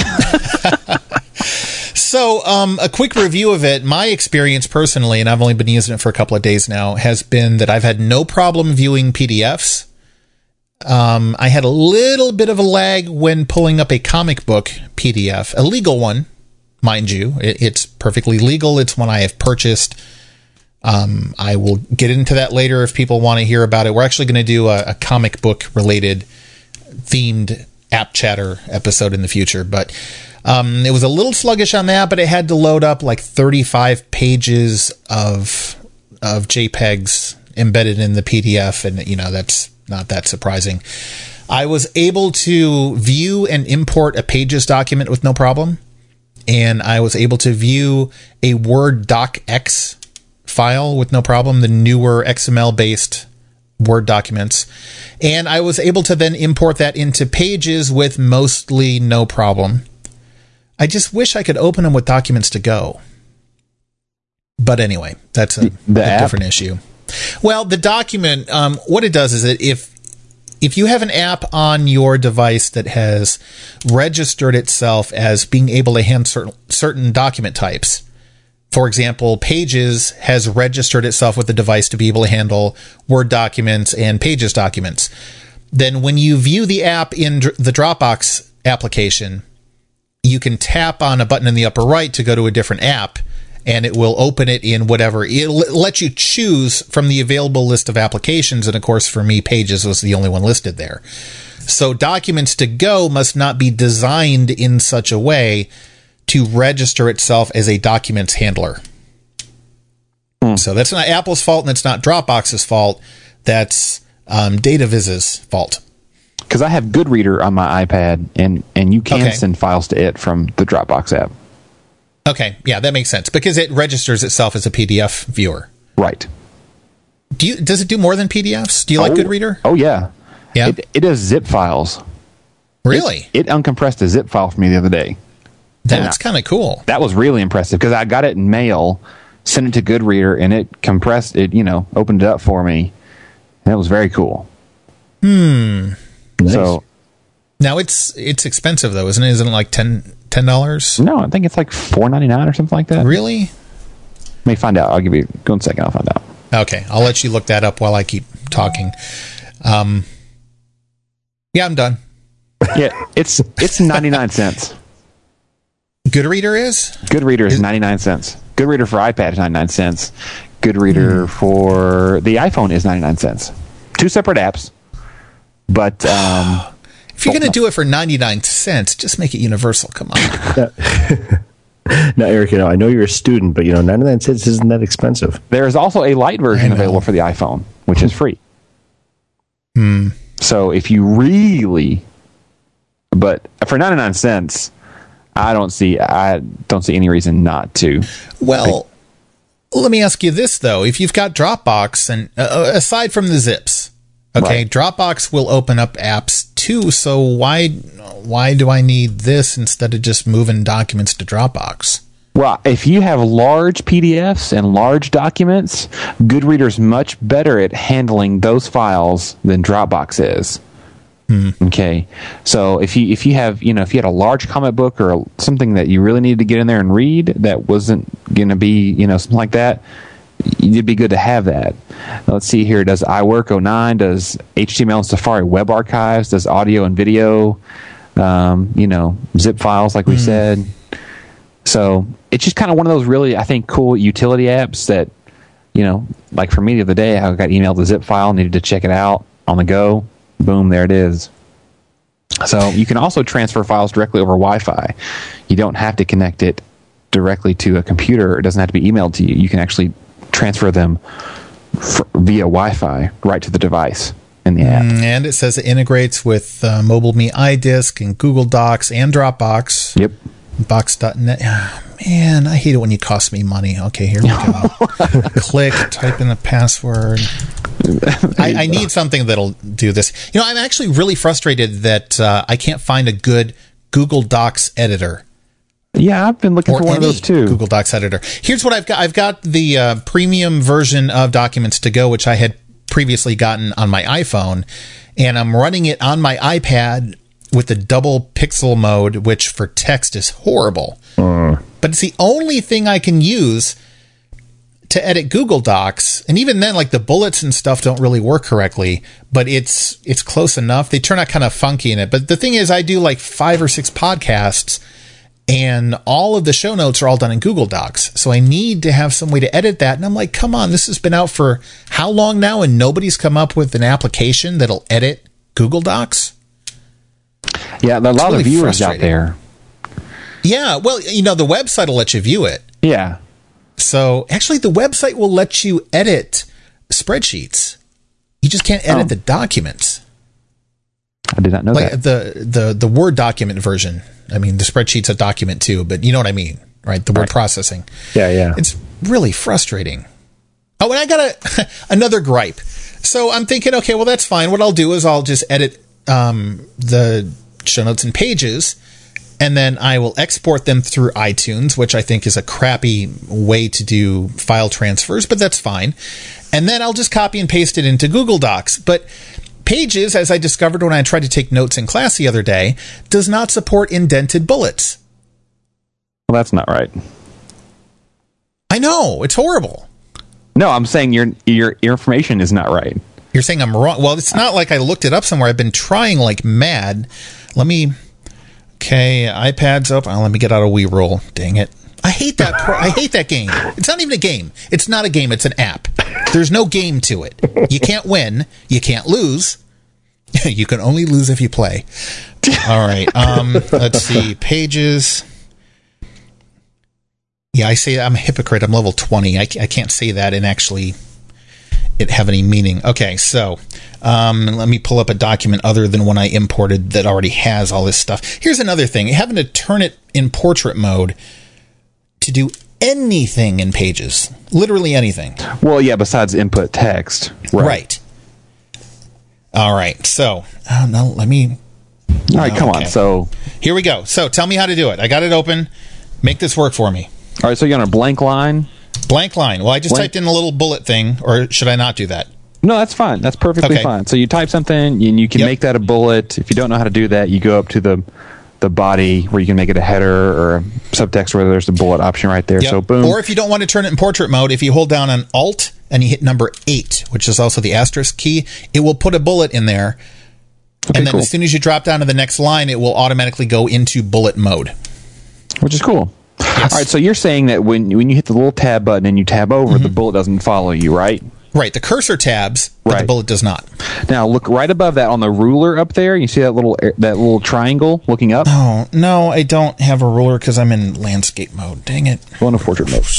So a quick review of it. My experience personally, and I've only been using it for a couple of days now, has been that I've had no problem viewing PDFs. I had a little bit of a lag when pulling up a comic book PDF, a legal one, mind you. It's perfectly legal. It's one I have purchased. I will get into that later if people want to hear about it. We're actually going to do a comic book related themed app chatter episode in the future, but it was a little sluggish on that, but it had to load up like 35 pages of JPEGs embedded in the PDF, and that's not that surprising. I was able to view and import a Pages document with no problem, and I was able to view a Word docx file with no problem, the newer XML-based Word documents, and I was able to then import that into Pages with mostly no problem. I just wish I could open them with Documents to Go. But anyway, that's a different issue. Well, the document, what it does is that if you have an app on your device that has registered itself as being able to handle certain document types, for example, Pages has registered itself with the device to be able to handle Word documents and Pages documents, then when you view the app in the Dropbox application, you can tap on a button in the upper right to go to a different app, and it will open it in whatever. It'll let you choose from the available list of applications, and of course, for me, Pages was the only one listed there. So Documents to Go must not be designed in such a way to register itself as a documents handler. So that's not Apple's fault, and it's not Dropbox's fault. That's DataViz's fault. Because I have Goodreader on my iPad, and you can send files to it from the Dropbox app. Okay, yeah, that makes sense because it registers itself as a PDF viewer. Right. Does it do more than PDFs? Do you like Goodreader? Oh, yeah. Yeah. It does zip files. Really? It uncompressed a zip file for me the other day. That's kind of cool. That was really impressive because I got it in mail, sent it to Goodreader, and it compressed it, opened it up for me. And that was very cool. Nice. So now it's expensive though, isn't it? Isn't it like $10? No, I think it's like $4.99 or something like that. Really? Let me find out. Go in a second. I'll find out. Okay, I'll let you look that up while I keep talking. Yeah, I'm done. Yeah, it's 99 cents. Goodreader is? Goodreader is 99 cents. Goodreader for iPad is 99 cents. Goodreader for the iPhone is 99 cents. Two separate apps. But if you're going to do it for 99 cents, just make it universal. Come on. Now, Eric, I know you're a student, but 99 cents isn't that expensive. There is also a light version available for the iPhone, which is free. So if you really, but for 99 cents, I don't see any reason not to. Well, let me ask you this though: if you've got Dropbox, and aside from the zips, okay, right. Dropbox will open up apps too. So why do I need this instead of just moving documents to Dropbox? Well, if you have large PDFs and large documents, Goodreader's much better at handling those files than Dropbox is. Okay, so if you have if you had a large comic book or something that you really needed to get in there and read that wasn't going to be something like that, it'd be good to have that. Let's see here. Does iWork 09? Does HTML and Safari Web Archives? Does audio and video? Zip files like we said. So it's just kind of one of those really, I think, cool utility apps that like for me the other day, I got emailed a zip file, needed to check it out on the go. Boom, there it is. So you can also transfer files directly over Wi-Fi. You don't have to connect it directly to a computer. It doesn't have to be emailed to you. You can actually transfer them via Wi-Fi right to the device in the app. And it says it integrates with MobileMe iDisk and Google Docs and Dropbox. Yep. Box.net. Oh, man, I hate it when you cost me money. Okay, here we go. Click, type in the password. I need something that'll do this. I'm actually really frustrated that I can't find a good Google Docs editor. Yeah, I've been looking for one of those too. Google Docs editor. Here's what I've got. I've got the premium version of Documents to Go, which I had previously gotten on my iPhone, and I'm running it on my iPad with the double pixel mode, which for text is horrible. But it's the only thing I can use to edit Google Docs, and even then, like the bullets and stuff don't really work correctly, but it's close enough. They turn out kind of funky in it. But the thing is, I do like 5 or 6 podcasts, and all of the show notes are all done in Google Docs. So I need to have some way to edit that. And I'm like, come on, this has been out for how long now, and nobody's come up with an application that'll edit Google Docs? Yeah, there are a lot of viewers out there. Yeah, well, the website will let you view it. Yeah. So, actually, the website will let you edit spreadsheets. You just can't edit the documents. I did not know that. The Word document version. I mean, the spreadsheet's a document too, but you know what I mean, right? The word processing. Yeah. It's really frustrating. Oh, and I got another gripe. So I'm thinking, okay, well, that's fine. What I'll do is I'll just edit the show notes and pages, and then I will export them through iTunes, which I think is a crappy way to do file transfers, but that's fine. And then I'll just copy and paste it into Google Docs. But Pages, as I discovered when I tried to take notes in class the other day, does not support indented bullets. Well, that's not right. I know. It's horrible. No, I'm saying your information is not right. You're saying I'm wrong. Well, it's not like I looked it up somewhere. I've been trying like mad. Okay, iPad's open. Let me get out a Wii Roll. Dang it. I hate that. I hate that game. It's not even a game. It's not a game. It's an app. There's no game to it. You can't win. You can't lose. You can only lose if you play. All right. Let's see. Pages. Yeah, I say I'm a hypocrite. I'm level 20. I can't say that and actually it have any meaning. Okay, so let me pull up a document other than one I imported that already has all this stuff. Here's another thing. Having to turn it in portrait mode to do anything in Pages. Literally anything. Well, yeah, besides input text. Right. All right, so no, let me... All right, come on. So here we go. So tell me how to do it. I got it open. Make this work for me. All right, so you're on a blank line? Blank line. Well, I just typed in a little bullet thing, or should I not do that? No, that's fine. That's perfectly fine. So you type something, and you can make that a bullet. If you don't know how to do that, you go up to the body where you can make it a header or a subtext where there's the bullet option right there. Yep. So boom. Or if you don't want to turn it in portrait mode, if you hold down on Alt and you hit number 8, which is also the asterisk key, it will put a bullet in there. Okay, and then as soon as you drop down to the next line, it will automatically go into bullet mode. Which is cool. Yes. All right, so you're saying that when you hit the little tab button and you tab over, the bullet doesn't follow you, right? Right. The cursor tabs, but the bullet does not. Now, look right above that on the ruler up there. You see that little triangle looking up? Oh, no, I don't have a ruler because I'm in landscape mode. Dang it. Go into portrait mode.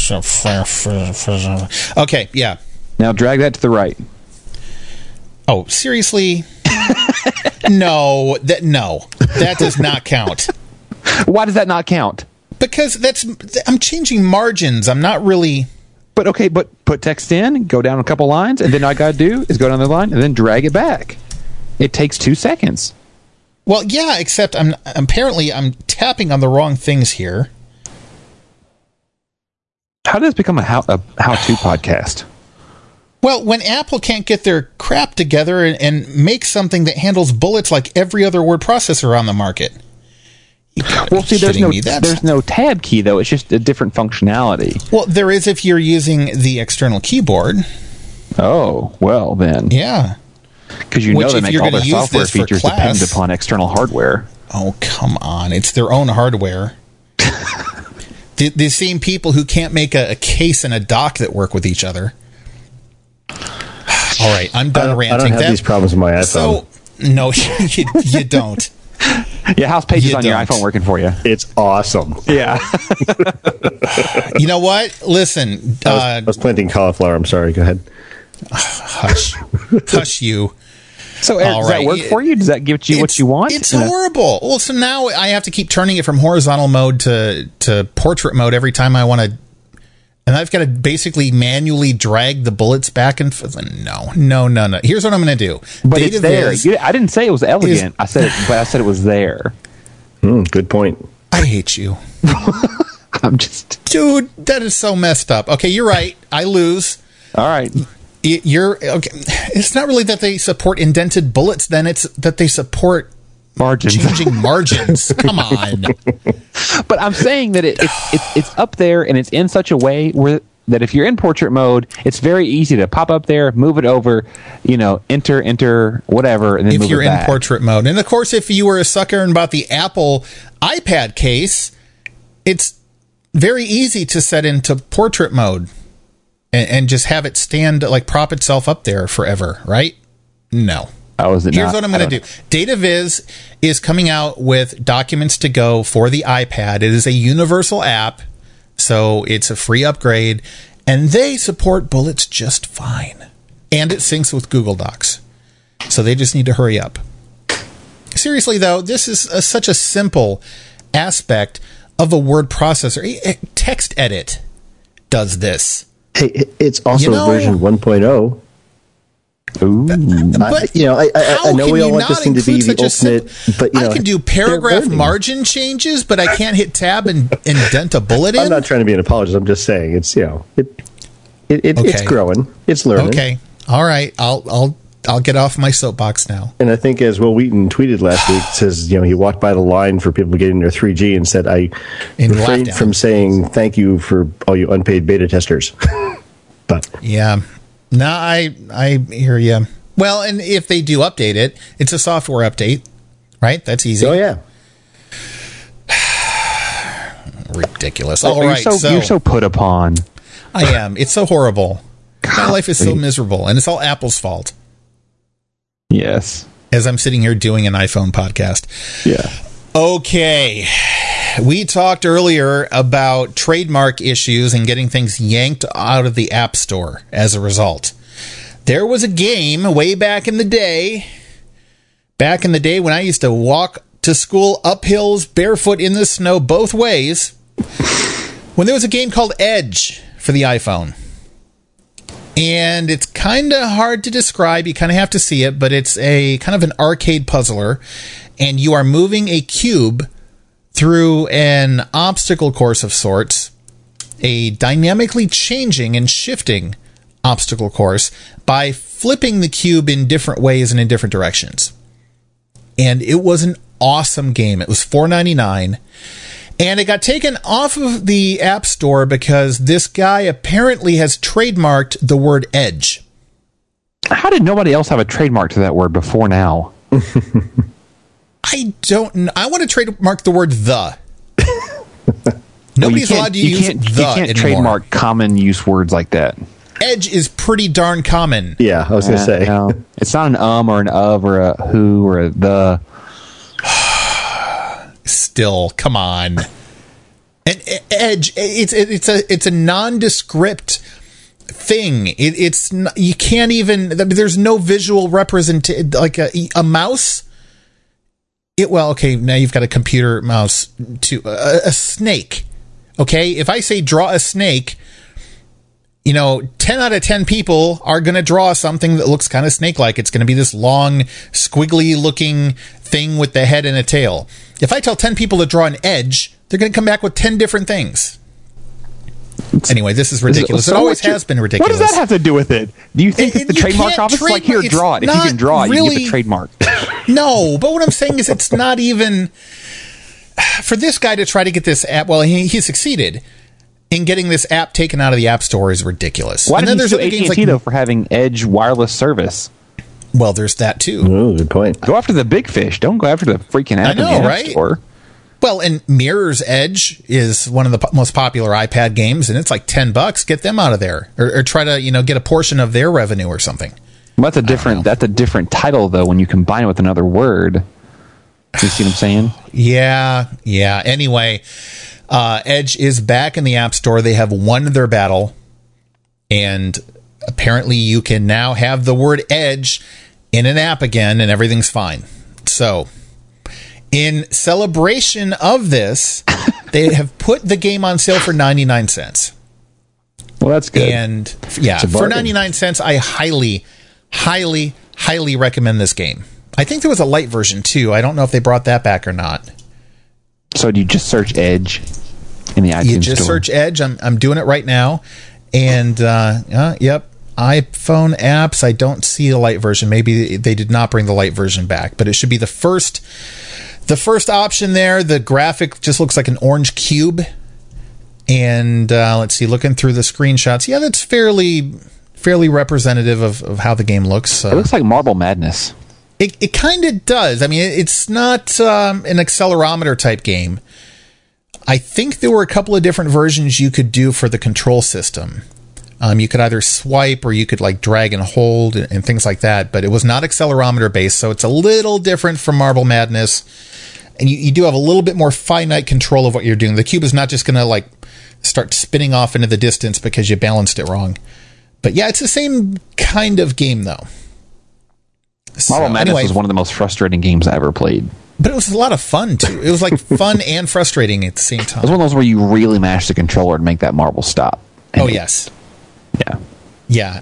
Okay, yeah. Now drag that to the right. Oh, seriously? No, that does not count. Why does that not count? Because I'm changing margins. I'm not really... But put text in, go down a couple lines, and then all I got to do is go down the line and then drag it back. It takes 2 seconds. Well, yeah, except I'm tapping on the wrong things here. How does this become a how-to podcast? Well, when Apple can't get their crap together and make something that handles bullets like every other word processor on the market. Well, see, there's no tab key, though. It's just a different functionality. Well, there is if you're using the external keyboard. Oh, well, then. Yeah. Because they make all their software features dependent upon external hardware. Oh, come on. It's their own hardware. the same people who can't make a case and a dock that work with each other. All right, I'm done ranting. I don't have these problems with my iPhone. So, no, you don't. Yeah, how's Pages on your iPhone working for you? It's awesome. Yeah. You know what? Listen. I was planting cauliflower. I'm sorry. Go ahead. Hush. Hush you. So, Eric, does that work for you? Does that give you what you want? It's horrible. Well, so now I have to keep turning it from horizontal mode to portrait mode every time I want to. And I've got to basically manually drag the bullets back and forth. No. Here's what I'm going to do. But it's there. I didn't say it was elegant. I said it was there. Good point. I hate you. Dude, that is so messed up. Okay, you're right. I lose. All right. You're okay. It's not really that they support indented bullets. Then it's that they support margins. Changing margins. Come on. But I'm saying that it's up there and it's in such a way where that if you're in portrait mode, it's very easy to pop up there, move it over, enter, whatever, and then if move you're it back. In portrait mode. And of course, if you were a sucker and bought the Apple iPad case, it's very easy to set into portrait mode and just have it stand, like prop itself up there forever, right? No. Here's what I'm going to do. DataViz is coming out with Documents to Go for the iPad. It is a universal app, so it's a free upgrade, and they support bullets just fine. And it syncs with Google Docs. So they just need to hurry up. Seriously, though, this is such a simple aspect of a word processor. Text edit does this. Hey, it's also version 1.0. Ooh. I know we all want this thing to be the ultimate, but I can do paragraph margin changes, but I can't hit tab and indent a bullet in. I'm not trying to be an apologist. I'm just saying it's it's growing, it's learning. Okay, all right. I'll get off my soapbox now. And I think as Will Wheaton tweeted last week, says he walked by the line for people getting their 3G and said, "I refrained from saying thank you for all you unpaid beta testers." But yeah. No, I hear you. Well, and if they do update it, it's a software update, right? That's easy. Oh, yeah. Ridiculous. All right, you're so put upon. I am. It's so horrible. My life is so miserable, and it's all Apple's fault. Yes. As I'm sitting here doing an iPhone podcast. Yeah. Okay. We talked earlier about trademark issues and getting things yanked out of the App Store as a result. there was a game way back in the day when I used to walk to school up hills barefoot in the snow both ways, when there was a game called Edge for the iPhone. And it's kind of hard to describe. You kind of have to see it, but it's a kind of an arcade puzzler, and you are moving a cube through an obstacle course of sorts, a dynamically changing and shifting obstacle course by flipping the cube in different ways and in different directions. And it was an awesome game. It was $4.99. And it got taken off of the App Store because this guy apparently has trademarked the word edge. How did nobody else have a trademark to that word before now? I don't know. I want to trademark the word the. Nobody's allowed to use the You can't anymore. trademark common use words like that. Edge is pretty darn common. Yeah, I was going to say. No. It's not an or an of or a who or a the. Still, come on. And edge, it's a nondescript thing. It's not, you can't even. There's no visual representation like a mouse. Well, okay, now you've got a computer mouse to a snake. Okay, if I say draw a snake, 10 out of 10 people are going to draw something that looks kind of snake-like. It's going to be this long, squiggly-looking thing with the head and a tail. If I tell 10 people to draw an edge, they're going to come back with 10 different things. Anyway, this is ridiculous. It always has been ridiculous. What does that have to do with it? Do you think that the trademark office is like, here, draw it? If you can draw it, you can get the trademark. No, but what I'm saying is it's not even... For this guy to try to get this app... Well, he succeeded in getting this app taken out of the App Store is ridiculous. Why did he sue AT&T, though, for having Edge wireless service? Well, there's that, too. Oh, good point. Go after the big fish. Don't go after the freaking app in the App Store. Well, and Mirror's Edge is one of the most popular iPad games, and it's like $10. Get them out of there. Or try to, get a portion of their revenue or something. Well, that's a different title, though, when you combine it with another word. You see what I'm saying? Yeah. Anyway, Edge is back in the App Store. They have won their battle, and apparently you can now have the word Edge in an app again, and everything's fine. So, in celebration of this, they have put the game on sale for 99 cents. Well, that's good. And yeah, for 99 cents, I highly, highly, highly recommend this game. I think there was a light version too. I don't know if they brought that back or not. So do you just search Edge in the iTunes You just store? search Edge. I'm doing it right now. And, yep, iPhone apps. I don't see the light version. Maybe they did not bring the light version back, but it should be the first option there. The graphic just looks like an orange cube. And let's see, looking through the screenshots. Yeah, that's fairly representative of how the game looks. It looks like Marble Madness. It kind of does. I mean, it's not an accelerometer type game. I think there were a couple of different versions you could do for the control system. You could either swipe or you could like drag and hold and things like that, but it was not accelerometer based, so it's a little different from Marble Madness. And you do have a little bit more finite control of what you're doing. The cube is not just going to like start spinning off into the distance because you balanced it wrong. But yeah, it's the same kind of game though. Marble Madness was one of the most frustrating games I ever played. But it was a lot of fun, too. It was like fun and frustrating at the same time. It was one of those where you really mashed the controller to make that marble stop. Oh, yes. Yeah. Yeah.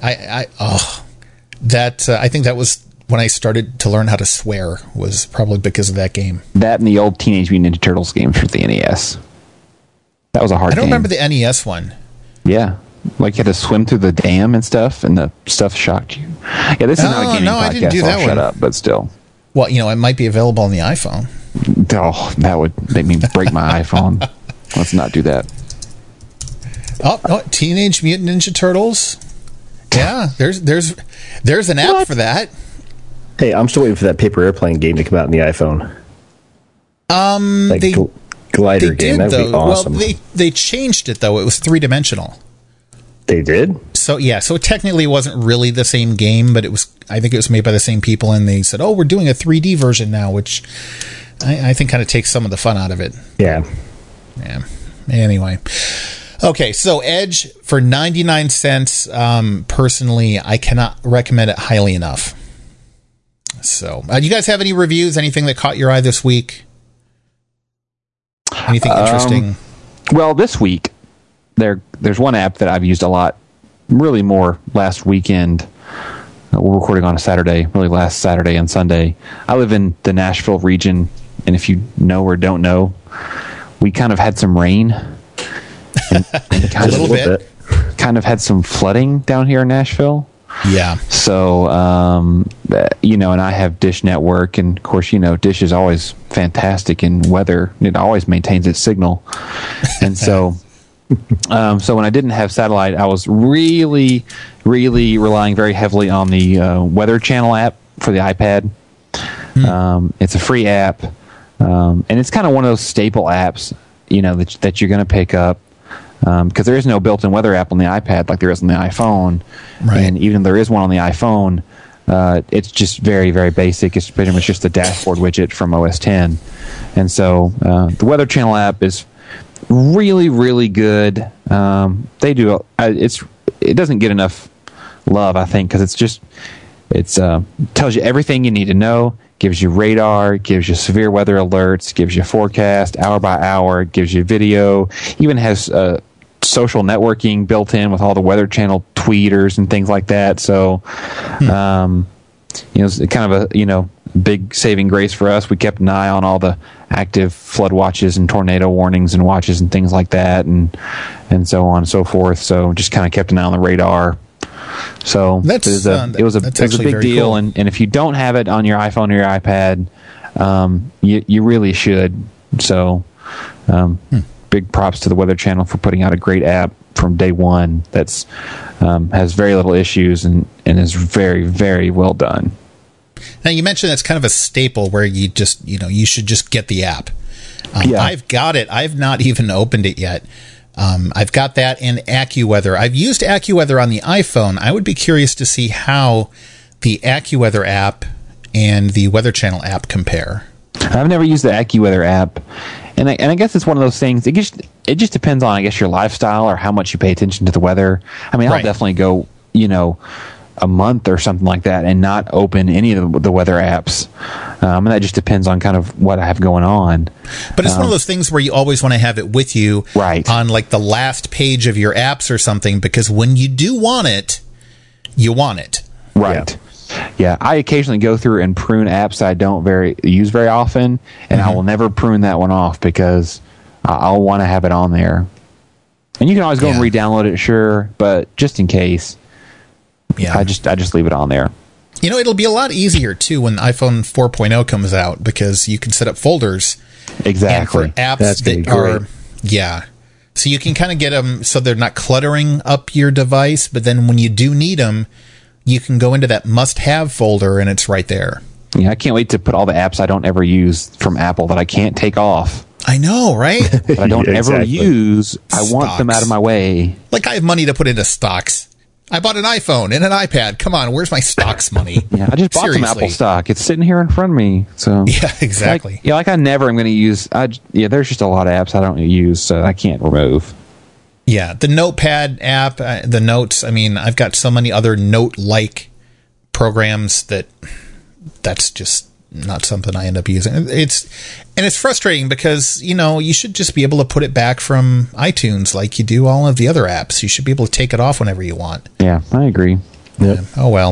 I think that was when I started to learn how to swear, was probably because of that game. That and the old Teenage Mutant Ninja Turtles games for the NES. That was a hard game. I don't remember the NES one. Yeah. Like you had to swim through the dam and stuff, and the stuff shocked you. Yeah, this is not a gaming podcast, I didn't do that shut up, but still. Well, it might be available on the iPhone. Oh, that would make me break my iPhone. Let's not do that. Oh, Teenage Mutant Ninja Turtles. Yeah, there's an app for that. Hey, I'm still waiting for that Paper Airplane game to come out on the iPhone. Glider game. That would be awesome. Well, they changed it though. It was 3-dimensional. They did? So technically it wasn't really the same game, but I think it was made by the same people, and they said, we're doing a 3D version now, which I think kind of takes some of the fun out of it. Yeah. Yeah. Anyway. Okay, so Edge for 99 cents. Personally, I cannot recommend it highly enough. So, do you guys have any reviews? Anything that caught your eye this week? Anything interesting? Well, this week there's one app that I've used a lot, really more last weekend. We're recording on a Saturday, really last Saturday and Sunday. I live in the Nashville region, and if you know or don't know, we kind of had some rain. And a little bit. Kind of had some flooding down here in Nashville. Yeah. So, and I have Dish Network, and of course, Dish is always fantastic in weather. It always maintains its signal. And so when I didn't have satellite, I was really, really relying very heavily on the Weather Channel app for the iPad. It's a free app, and it's kind of one of those staple apps, that you're going to pick up. Because there is no built-in weather app on the iPad like there is on the iPhone. Right. And even if there is one on the iPhone, it's just very, very basic. It's pretty much just the dashboard widget from OS X. And so the Weather Channel app is really, really good. It doesn't get enough love, I think, because it tells you everything you need to know. Gives you radar, gives you severe weather alerts, gives you forecast hour by hour, gives you video, even has social networking built in with all the Weather Channel tweeters and things like that. So, it's kind of a big saving grace for us. We kept an eye on all the active flood watches and tornado warnings and watches and things like that, and so on and so forth. So just kind of kept an eye on the radar. So it was a big deal, cool. and if you don't have it on your iPhone or your iPad, you really should. So big props to the Weather Channel for putting out a great app from day one that's has very little issues and is very, very well done. Now you mentioned it's kind of a staple where you just you should just get the app. Yeah. I've got it. I've not even opened it yet. I've got that in AccuWeather. I've used AccuWeather on the iPhone. I would be curious to see how the AccuWeather app and the Weather Channel app compare. I've never used the AccuWeather app, and I guess it's one of those things. It just depends on, I guess, your lifestyle or how much you pay attention to the weather. I mean, I'll definitely go, a month or something like that and not open any of the weather apps. And that just depends on kind of what I have going on. But it's one of those things where you always want to have it with you on like the last page of your apps or something, because when you do want it, you want it. Right. Yeah. I occasionally go through and prune apps that I don't use very often, and I will never prune that one off because I'll want to have it on there. And you can always go and re-download it, sure, but just in case. Yeah, I just leave it on there. It'll be a lot easier too when iPhone 4.0 comes out, because you can set up folders. Exactly. And for apps that are so you can kind of get them so they're not cluttering up your device, but then when you do need them, you can go into that must-have folder and it's right there. Yeah, I can't wait to put all the apps I don't ever use from Apple that I can't take off. I know, right? That I don't ever use. I want them out of my way. Like I have money to put into stocks. I bought an iPhone and an iPad. Come on, where's my stocks money? Yeah, I just bought some Apple stock. It's sitting here in front of me. So yeah, exactly. I never am going to use. There's just a lot of apps I don't use, so I can't remove. Yeah, the Notepad app, the Notes. I mean, I've got so many other Note-like programs that's just not something I end up using. It's frustrating because you should just be able to put it back from iTunes like you do all of the other apps. You should be able to take it off whenever you want. Yeah, I agree. Yeah. Oh well.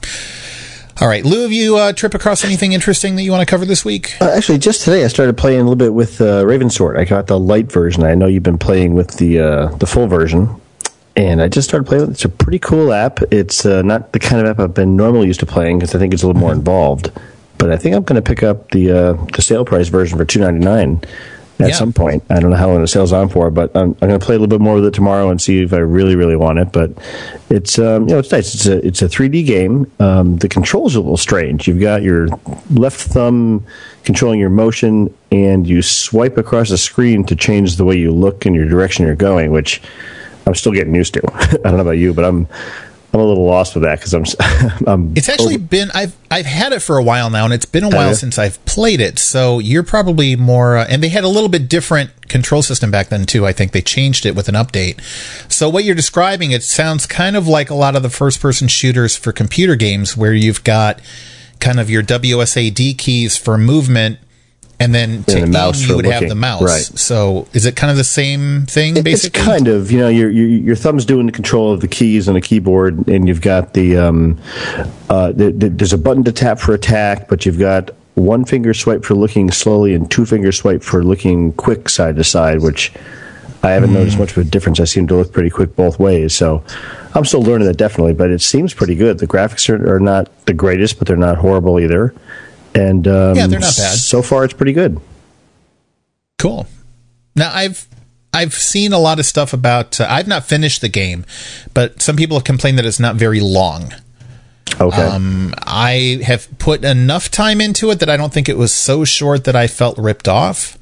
All right, Lou, have you trip across anything interesting that you want to cover this week? Actually, just today I started playing a little bit with Ravensword. I got the light version. I know you've been playing with the full version, and I just started playing with it. It's a pretty cool app. It's not the kind of app I've been normally used to playing because I think it's a little more involved. But I think I'm going to pick up the sale price version for $2.99 at some point. I don't know how long the sale's on for, but I'm going to play a little bit more with it tomorrow and see if I really, really want it. But it's it's nice. It's a 3D game. The controls are a little strange. You've got your left thumb controlling your motion, and you swipe across the screen to change the way you look and your direction you're going, which I'm still getting used to. I don't know about you, but I'm I'm a little lost with that because I'm it's actually been I've had it for a while now, and it's been a while since I've played it. So you're probably more. And they had a little bit different control system back then too. I think they changed it with an update. So what you're describing, it sounds kind of like a lot of the first-person shooters for computer games, where you've got kind of your WSAD keys for movement. And then to aim, you would have the mouse. Right. So is it kind of the same thing, basically? It's kind of. Your thumb's doing the control of the keys on a keyboard, and you've got there's a button to tap for attack, but you've got one finger swipe for looking slowly and two finger swipe for looking quick side to side, which I haven't noticed much of a difference. I seem to look pretty quick both ways. So I'm still learning that, definitely, but it seems pretty good. The graphics are not the greatest, but they're not horrible either. And they're not bad. So far, it's pretty good. Cool. Now, I've seen a lot of stuff about. I've not finished the game, but some people have complained that it's not very long. Okay. I have put enough time into it that I don't think it was so short that I felt ripped off.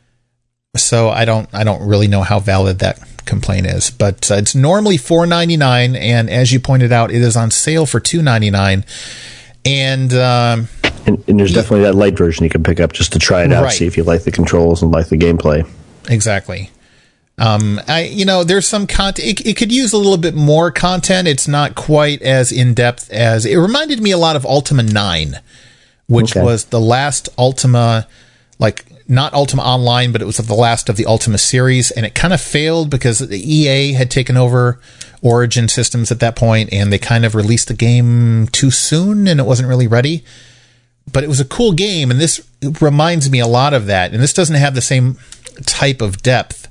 So I don't really know how valid that complaint is, but it's normally $4.99, and as you pointed out, it is on sale for $2.99, and there's definitely that light version you can pick up just to try it out, right. See if you like the controls and like the gameplay. Exactly. There's some content. It could use a little bit more content. It's not quite as in depth as it reminded me a lot of Ultima 9, which was the last Ultima, like not Ultima Online, but it was the last of the Ultima series, and it kind of failed because the EA had taken over Origin Systems at that point, and they kind of released the game too soon, and it wasn't really ready. But it was a cool game, and this reminds me a lot of that. And this doesn't have the same type of depth,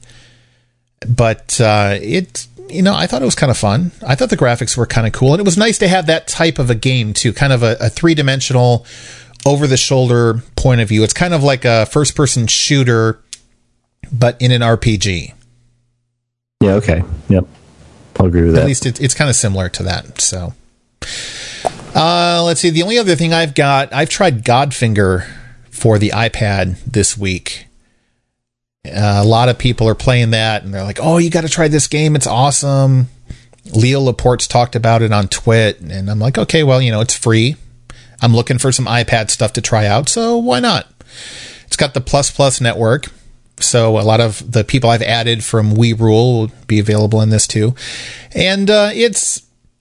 but I thought it was kind of fun. I thought the graphics were kind of cool, and it was nice to have that type of a game too, kind of a three-dimensional, over-the-shoulder point of view. It's kind of like a first-person shooter, but in an RPG. Yeah. Okay. Yep. I'll agree with that. At least it's kind of similar to that. So. Let's see. The only other thing I've tried Godfinger for the iPad this week. A lot of people are playing that, and they're like, "Oh, you got to try this game. It's awesome." Leo Laporte's talked about it on Twit, and I'm like, "Okay, well, it's free. I'm looking for some iPad stuff to try out, so why not?" It's got the Plus network, so a lot of the people I've added from We Rule will be available in this too, and it's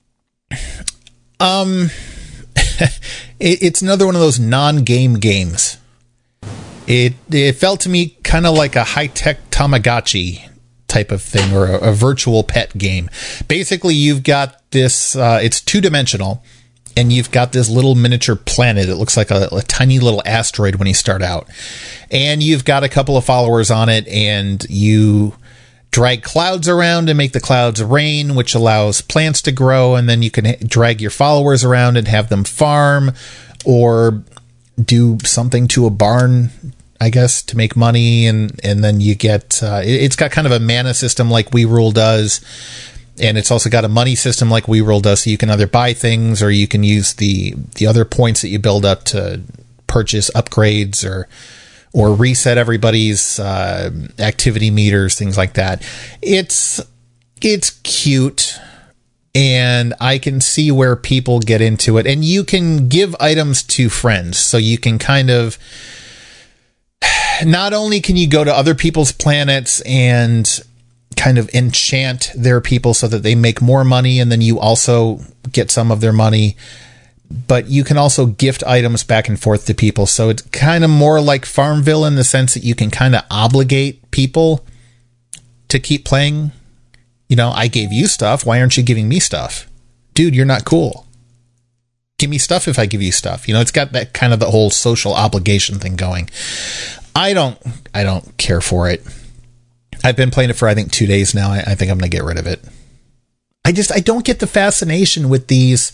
it's another one of those non-game games. It felt to me kind of like a high-tech Tamagotchi type of thing, or a virtual pet game. Basically, you've got this, it's two-dimensional, and you've got this little miniature planet. It looks like a tiny little asteroid when you start out. And you've got a couple of followers on it, and you drag clouds around and make the clouds rain, which allows plants to grow, and then you can drag your followers around and have them farm or do something to a barn, I guess, to make money, and then you get it's got kind of a mana system like We Rule does, and it's also got a money system like We Rule does, so you can either buy things or you can use the other points that you build up to purchase upgrades or reset everybody's activity meters, things like that. It's cute, and I can see where people get into it. And you can give items to friends, so you can kind of... Not only can you go to other people's planets and kind of enchant their people so that they make more money, and then you also get some of their money, but you can also gift items back and forth to people. So it's kind of more like Farmville in the sense that you can kind of obligate people to keep playing. I gave you stuff. Why aren't you giving me stuff? Dude, you're not cool. Give me stuff if I give you stuff. It's got that kind of the whole social obligation thing going. I don't care for it. I've been playing it for, I think, 2 days now. I think I'm going to get rid of it. I don't get the fascination with these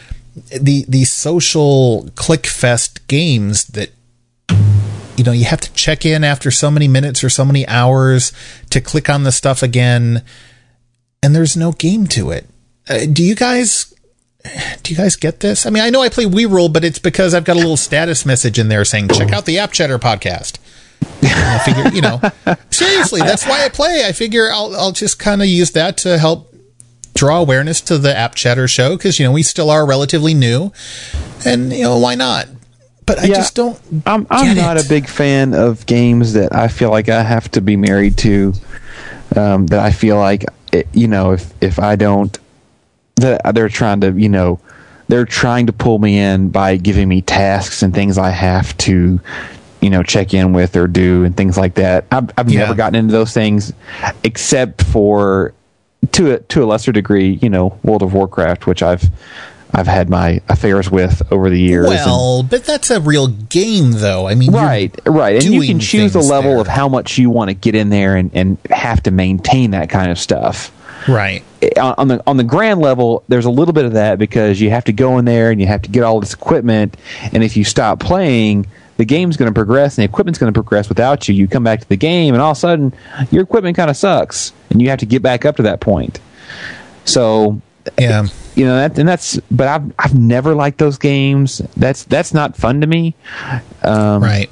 social click fest games that, you have to check in after so many minutes or so many hours to click on the stuff again, and there's no game to it. Do you guys get this? I mean, I know I play We Rule, but it's because I've got a little status message in there saying, check out the App Chatter podcast. I figure, seriously, that's why I play. I figure I'll just kind of use that to help draw awareness to the App Chatter show because, we still are relatively new. And, why not? But I just don't. I'm not a big fan of games that I feel like I have to be married to. That I feel like, if I don't, that they're trying to, they're trying to pull me in by giving me tasks and things I have to, check in with or do and things like that. I've never gotten into those things, except for to a lesser degree, World of Warcraft, which I've had my affairs with over the years. Well, but that's a real game, though. I mean, right, and you can choose the level of how much you want to get in there and have to maintain that kind of stuff. Right. On the grand level, there's a little bit of that because you have to go in there and you have to get all this equipment, and if you stop playing, the game's going to progress and the equipment's going to progress without you. You come back to the game, and all of a sudden, your equipment kind of sucks, and you have to get back up to that point. So, yeah. But I've never liked those games. That's not fun to me. Right.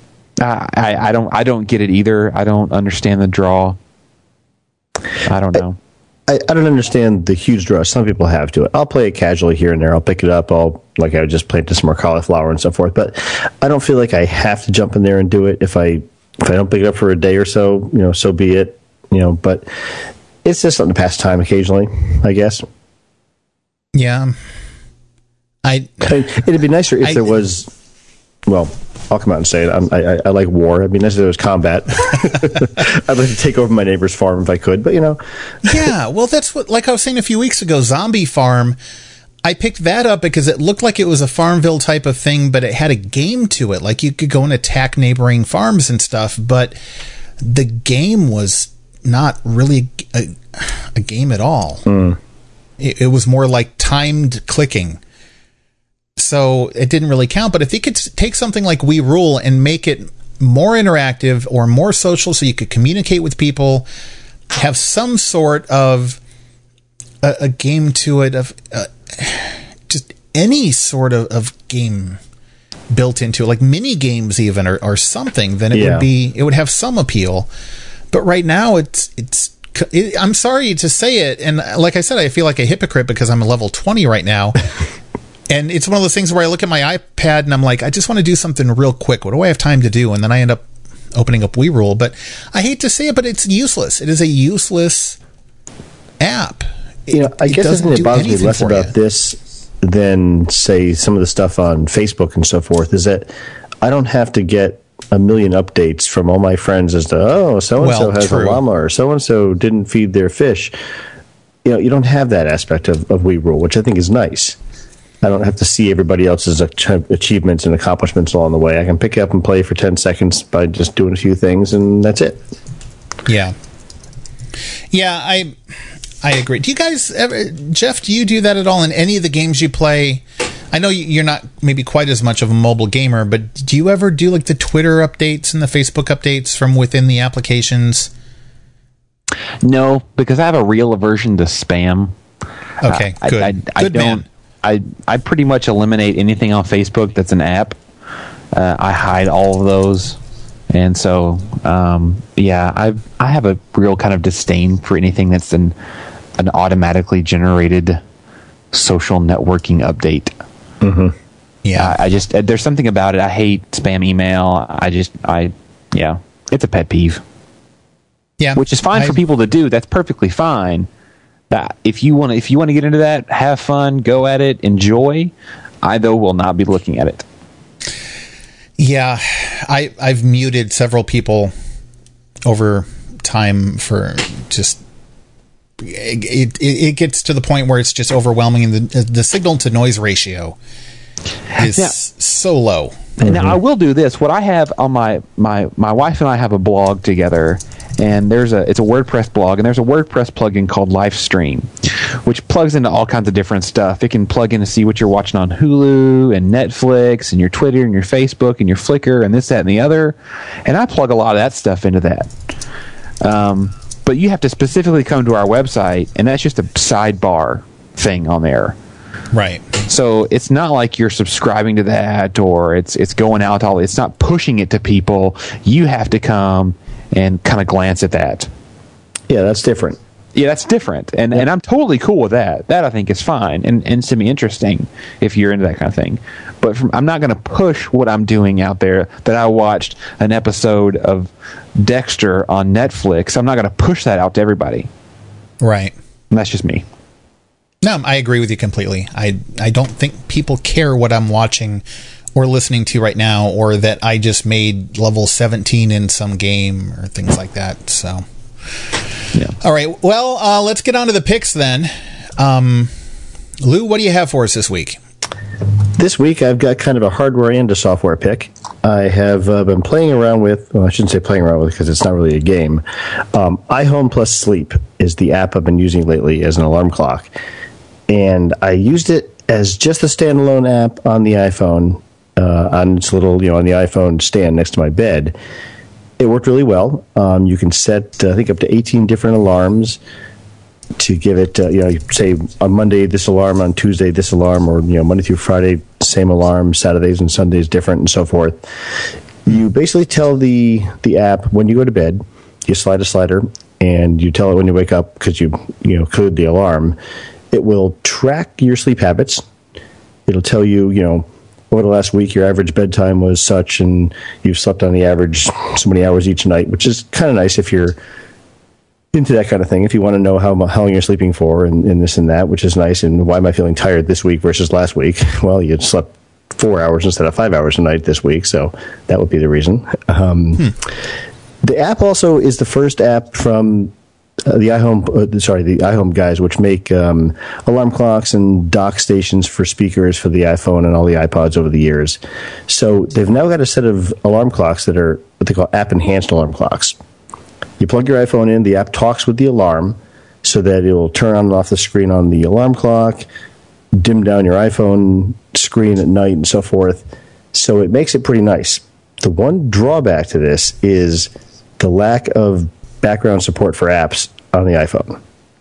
I don't get it either. I don't understand the draw. I don't know. I don't understand the huge draw some people have to it. I'll play it casually here and there. I'll pick it up. I would just play some more cauliflower and so forth. But I don't feel like I have to jump in there and do it. If I don't pick it up for a day or so, so be it. But it's just something to pass time occasionally, I guess. Yeah. It'd be nicer if there was. Well, I'll come out and say it. I like war. It'd be nice if there was combat. I'd like to take over my neighbor's farm if I could, but Yeah, well, that's what, like I was saying a few weeks ago, Zombie Farm. I picked that up because it looked like it was a Farmville type of thing, but it had a game to it. Like you could go and attack neighboring farms and stuff, but the game was not really a game at all. It was more like timed clicking. So it didn't really count. But if you could take something like We Rule and make it more interactive or more social so you could communicate with people, have some sort of a game to it, of just any sort of game built into it, like mini games even or something, then it would have some appeal. But right now I'm sorry to say it, and like I said, I feel like a hypocrite because I'm a level 20 right now. And it's one of those things where I look at my iPad and I'm like, I just want to do something real quick. What do I have time to do? And then I end up opening up We Rule. But I hate to say it, but it's useless. It is a useless app. I guess the thing that bothers me less about this than, say, some of the stuff on Facebook and so forth is that I don't have to get a million updates from all my friends as to, so-and-so has a llama or so-and-so didn't feed their fish. You don't have that aspect of We Rule, which I think is nice. I don't have to see everybody else's achievements and accomplishments along the way. I can pick up and play for 10 seconds by just doing a few things, and that's it. Yeah. Yeah, I agree. Do you guys ever, Jeff, do you do that at all in any of the games you play? I know you're not maybe quite as much of a mobile gamer, but do you ever do like the Twitter updates and the Facebook updates from within the applications? No, because I have a real aversion to spam. Okay, good. I don't. I pretty much eliminate anything on Facebook that's an app. I hide all of those, and so I have a real kind of disdain for anything that's an automatically generated social networking update. Mm-hmm. Yeah, I just there's something about it. I hate spam email. It's a pet peeve. Yeah, which is fine for people to do. That's perfectly fine. If you want to get into that, have fun, go at it, enjoy. I though will not be looking at it. Yeah, I've muted several people over time for just it gets to the point where it's just overwhelming, and the signal to noise ratio is so low. Now I will do this. What I have on my wife and I have a blog together. And it's a WordPress blog, and there's a WordPress plugin called Livestream, which plugs into all kinds of different stuff. It can plug in to see what you're watching on Hulu and Netflix and your Twitter and your Facebook and your Flickr and this, that, and the other. And I plug a lot of that stuff into that. But you have to specifically come to our website, and that's just a sidebar thing on there. Right. So it's not like you're subscribing to that or it's going out all. It's not pushing it to people. You have to come and kind of glance at that. Yeah, that's different. Yeah, that's different, and I'm totally cool with that. That I think is fine and semi-interesting if you're into that kind of thing. But I'm not going to push what I'm doing out there. That I watched an episode of Dexter on Netflix. I'm not going to push that out to everybody. Right. And that's just me. No, I agree with you completely. I don't think people care what I'm watching or listening to right now, or that I just made level 17 in some game or things like that. So. Yeah. All right. Well, let's get on to the picks then. Lou, what do you have for us this week? This week, I've got kind of a hardware and a software pick. I have been playing around with, well, I shouldn't say playing around with because it's not really a game. iHome Plus Sleep is the app I've been using lately as an alarm clock. And I used it as just a standalone app on the iPhone, on its little, on the iPhone stand next to my bed. It worked really well. You can set, I think, up to 18 different alarms to give it, you say on Monday this alarm, on Tuesday this alarm, or Monday through Friday same alarm, Saturdays and Sundays different, and so forth. You basically tell the app when you go to bed. You slide a slider, and you tell it when you wake up because you code the alarm. It will track your sleep habits. It'll tell you, over the last week, your average bedtime was such, and you've slept on the average so many hours each night, which is kind of nice if you're into that kind of thing. If you want to know how long you're sleeping for and this and that, which is nice. And why am I feeling tired this week versus last week? Well, you slept 4 hours instead of 5 hours a night this week, so that would be the reason. The app also is the first app from the iHome guys, which make alarm clocks and dock stations for speakers for the iPhone and all the iPods over the years. So they've now got a set of alarm clocks that are what they call app-enhanced alarm clocks. You plug your iPhone in, the app talks with the alarm so that it will turn on and off the screen on the alarm clock, dim down your iPhone screen at night, and so forth. So it makes it pretty nice. The one drawback to this is the lack of background support for apps on the iPhone.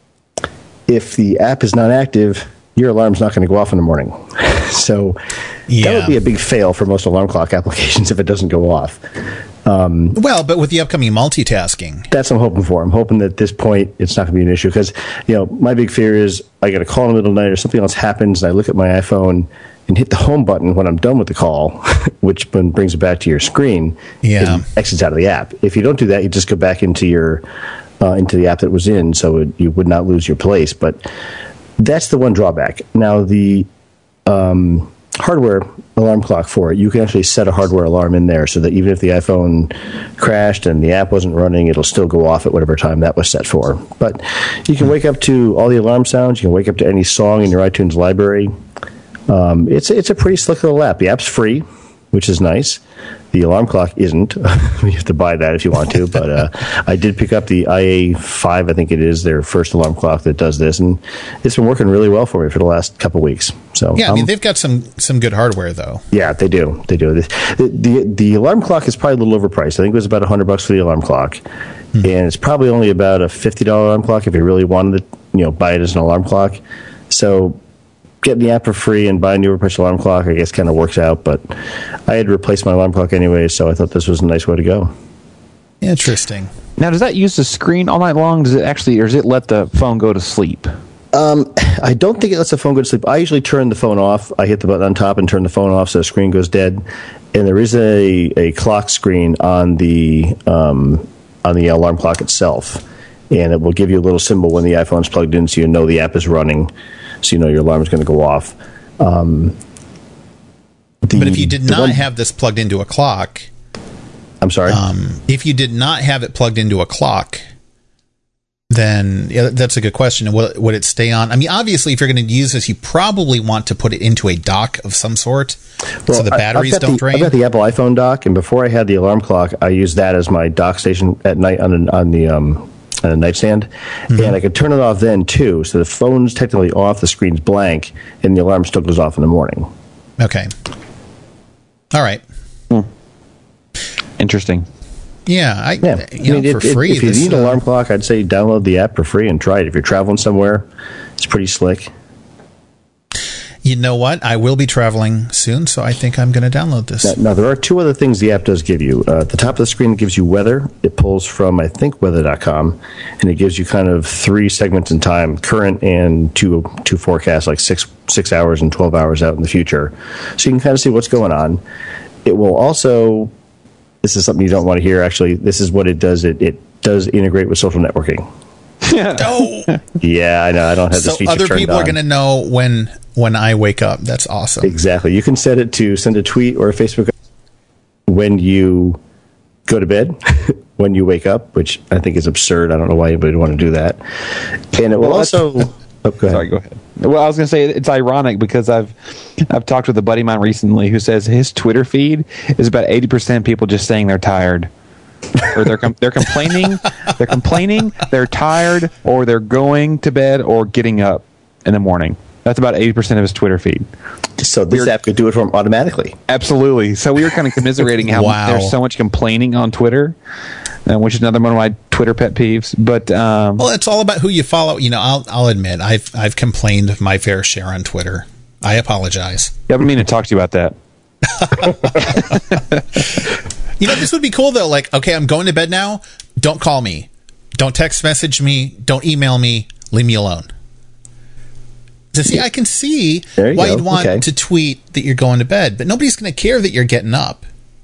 If the app is not active, your alarm's not going to go off in the morning. So that would be a big fail for most alarm clock applications if it doesn't go off. Well, but with the upcoming multitasking. That's what I'm hoping for. I'm hoping that at this point it's not going to be an issue because, my big fear is I get a call in the middle of the night or something else happens and I look at my iPhone and hit the home button when I'm done with the call, which then brings it back to your screen and exits out of the app. If you don't do that, you just go back into your into the app that was in, so you would not lose your place. But that's the one drawback. Now, the hardware alarm clock for it, you can actually set a hardware alarm in there so that even if the iPhone crashed and the app wasn't running, it'll still go off at whatever time that was set for. But you can wake up to all the alarm sounds. You can wake up to any song in your iTunes library. It's a pretty slick little app. The app's free, which is nice. The alarm clock isn't. You have to buy that if you want to. But I did pick up the IA5, I think it is, their first alarm clock that does this, and it's been working really well for me for the last couple of weeks. So yeah, I mean they've got some good hardware though. Yeah, they do. They do. The alarm clock is probably a little overpriced. I think it was about $100 for the alarm clock, and it's probably only about a $50 alarm clock if you really wanted to, buy it as an alarm clock. So getting the app for free and buying the overpriced alarm clock, I guess, kind of works out. But I had to replace my alarm clock anyway, so I thought this was a nice way to go. Interesting. Now, does that use the screen all night long? Does it actually, or does it let the phone go to sleep? I don't think it lets the phone go to sleep. I usually turn the phone off. I hit the button on top and turn the phone off so the screen goes dead. And there is a clock screen on the alarm clock itself, and it will give you a little symbol when the iPhone's plugged in, so you know the app is running. So you know your alarm is going to go off. But if you did not have this plugged into a clock... I'm sorry? If you did not have it plugged into a clock, then that's a good question. Would it stay on? I mean, obviously, if you're going to use this, you probably want to put it into a dock of some sort so the batteries don't drain. I've got the Apple iPhone dock, and before I had the alarm clock, I used that as my dock station at night on a nightstand, and I could turn it off then too, so the phone's technically off, the screen's blank, and the alarm still goes off in the morning. Okay. All right. Interesting. Yeah, for free. If you need an alarm clock, I'd say download the app for free and try it. If you're traveling somewhere, it's pretty slick. You know what? I will be traveling soon, so I think I'm going to download this. Now, there are two other things the app does give you. At the top of the screen, it gives you weather. It pulls from, I think, weather.com, and it gives you kind of 3 segments in time, current and two forecasts, like 6 hours and 12 hours out in the future. So you can kind of see what's going on. It will also, this is something you don't want to hear, actually. This is what it does. It does integrate with social networking. Oh, yeah, I know. I don't have this feature turned on. So other people are going to know when I wake up. That's awesome. Exactly. You can set it to send a tweet or a Facebook when you go to bed, when you wake up, which I think is absurd. I don't know why anybody would want to do that. And it will also... go ahead. Sorry, go ahead. Well, I was going to say it's ironic because I've talked with a buddy of mine recently who says his Twitter feed is about 80% people just saying they're tired. Or they're complaining, they're tired, or they're going to bed or getting up in the morning. That's about 80% of his Twitter feed. So this app could do it for him automatically. Absolutely. So we were kind of commiserating how there's so much complaining on Twitter, which is another one of my Twitter pet peeves. But well, it's all about who you follow. You know, I'll admit I've complained my fair share on Twitter. I apologize. Yeah, I've been meaning to talk to you about that. You know, this would be cool, though. Like, okay, I'm going to bed now. Don't call me. Don't text message me. Don't email me. Leave me alone. So, see, I can see why you'd want to tweet that you're going to bed, but nobody's going to care that you're getting up.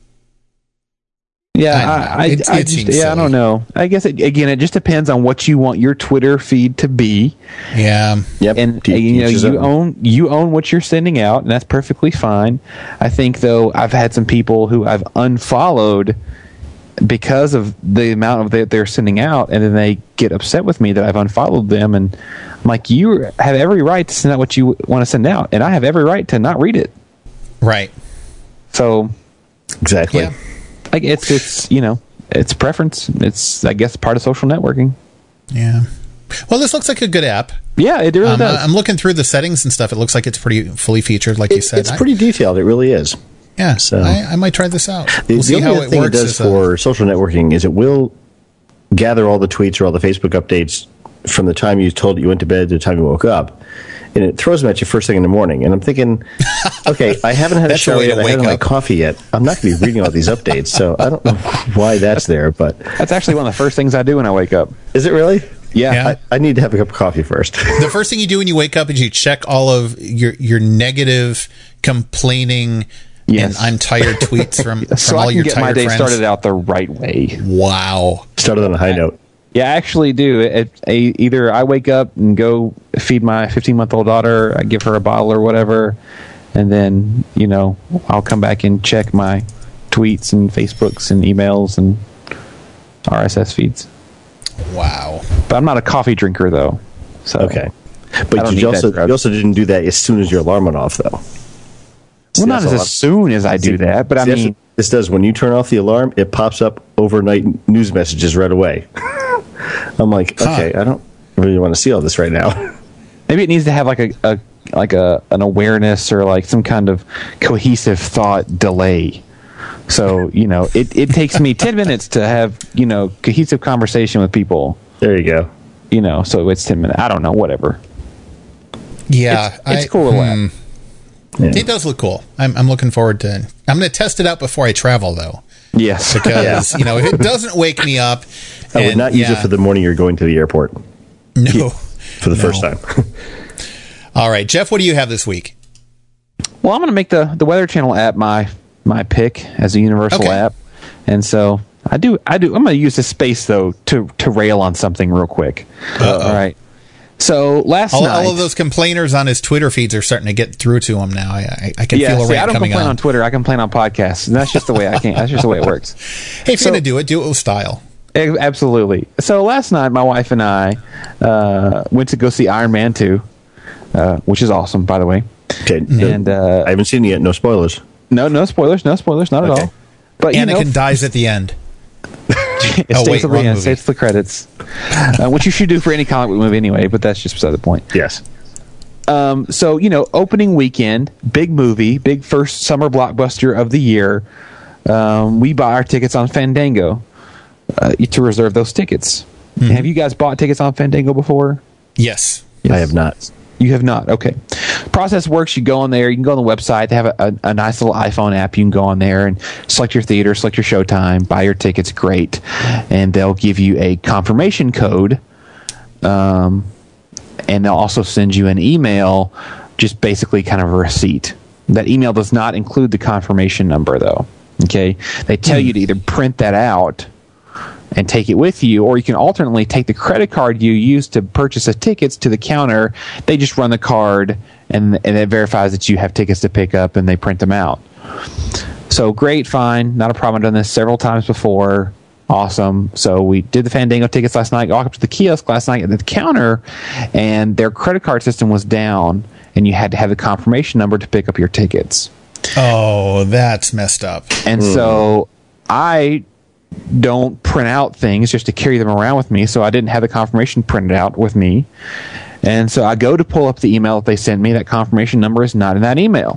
Yeah, I don't know. I guess, it just depends on what you want your Twitter feed to be. Yeah. Yep. And, you own what you're sending out, and that's perfectly fine. I think, though, I've had some people who I've unfollowed because of the amount of that they're sending out, and then they get upset with me that I've unfollowed them, and I'm like, you have every right to send out what you want to send out, and I have every right to not read it. Right. So. Exactly. Yeah. Like it's preference. It's, I guess, part of social networking. Yeah. Well, this looks like a good app. Yeah, it really does. I'm looking through the settings and stuff. It looks like it's pretty fully featured, like you said. It's pretty detailed. It really is. Yeah. So I might try this out. We'll see how it thing works. It does for social networking is it will gather all the tweets or all the Facebook updates from the time you told it you went to bed to the time you woke up. And it throws them at you first thing in the morning. And I'm thinking, okay, I haven't had a shower yet. I haven't had my coffee yet. I'm not going to be reading all these updates. So I don't know why that's there. But that's actually one of the first things I do when I wake up. Is it really? Yeah. I need to have a cup of coffee first. The first thing you do when you wake up is you check all of your negative, complaining, and I'm tired tweets from so all your tired friends. So I can get my day started out the right way. Wow. Started on a high note. Yeah, I actually do. Either I wake up and go feed my 15-month-old daughter, I give her a bottle or whatever, and then, I'll come back and check my tweets and Facebooks and emails and RSS feeds. Wow. But I'm not a coffee drinker, though. So okay. But you also didn't do that as soon as your alarm went off, though. Well, not as soon as I do that, but I mean... This does. When you turn off the alarm, it pops up overnight news messages right away. I'm like, okay, I don't really want to see all this right now. Maybe it needs to have like an awareness or like some kind of cohesive thought delay. So, it takes me 10 minutes to have, cohesive conversation with people. There you go. So it's 10 minutes. I don't know, whatever. Yeah. It's cool. Yeah. It does look cool. I'm looking forward to it. I'm going to test it out before I travel, though. Yes. Because, if it doesn't wake me up... I would not use it for the morning you're going to the airport. No. For the first time. All right. Jeff, what do you have this week? Well, I'm going to make the Weather Channel app my pick as a universal app. And so I do. I'm going to use this space, though, to rail on something real quick. All right. So last night, all of those complainers on his Twitter feeds are starting to get through to him now. I can feel a rant coming on. I don't complain on Twitter. I complain on podcasts, and that's just the way that's just the way it works. Hey, if you're going to do it with style. Absolutely. So last night, my wife and I went to go see Iron Man 2, which is awesome, by the way. Okay. And I haven't seen it yet. No spoilers. No spoilers. Not at all. But Anakin dies at the end. It stays to the credits, which you should do for any comic book movie anyway, but that's just beside the point. Yes. So, opening weekend, big movie, big first summer blockbuster of the year. We buy our tickets on Fandango to reserve those tickets. Mm-hmm. Have you guys bought tickets on Fandango before? Yes. I have not. You have not? Okay. process works. You go on there. You can go on the website. They have a nice little iPhone app. You can go on there and select your theater, select your showtime, buy your tickets. Great, and they'll give you a confirmation code, and they'll also send you an email, just basically kind of a receipt. That email does not include the confirmation number, though. Okay, they tell you to either print that out and take it with you, or you can alternately take the credit card you used to purchase the tickets to the counter. They just run the card, and it verifies that you have tickets to pick up, and they print them out. So great, fine, not a problem. I've done this several times before. Awesome. So we did the Fandango tickets last night, walked up to the kiosk last night at the counter, and their credit card system was down, and you had to have the confirmation number to pick up your tickets. Oh, that's messed up. And so I don't print out things just to carry them around with me, so I didn't have the confirmation printed out with me. And so I go to pull up the email that they sent me. That confirmation number is not in that email.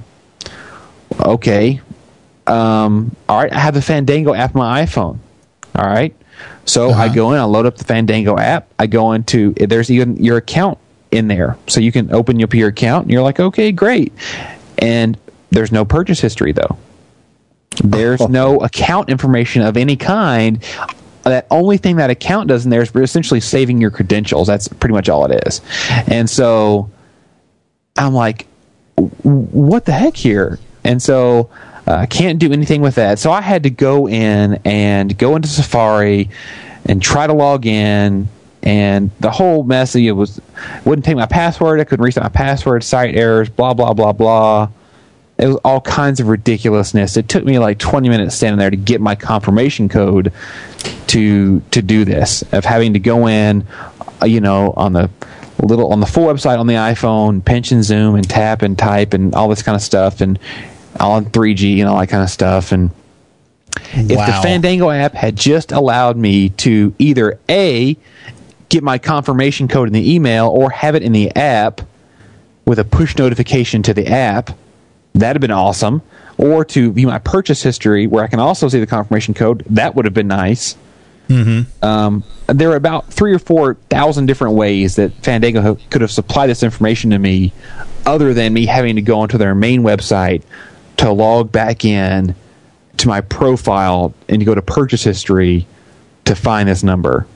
Okay. All right, I have the Fandango app on my iPhone. All right. So I go in, I load up the Fandango app. I go into, there's even your account in there. So you can open up your account, and you're like, okay, great. And there's no purchase history, though. There's no account information of any kind. That only thing that account does in there is essentially saving your credentials. That's pretty much all it is. And so I'm like, what the heck here? And so I can't do anything with that. So I had to go into Safari and try to log in. And the whole mess wouldn't take my password. I couldn't reset my password, site errors, blah, blah, blah, blah. It was all kinds of ridiculousness. It took me like 20 minutes standing there to get my confirmation code to do this, of having to go in, on the full website on the iPhone, pinch and zoom and tap and type and all this kind of stuff, and all on 3G and all that kind of stuff. And if the Fandango app had just allowed me to either A, get my confirmation code in the email, or have it in the app with a push notification to the app, that'd have been awesome. Or to view my purchase history where I can also see the confirmation code, that would have been nice. Mm-hmm. There are about 3,000 or 4,000 different ways that Fandango could have supplied this information to me, other than me having to go onto their main website to log back in to my profile and to go to purchase history to find this number.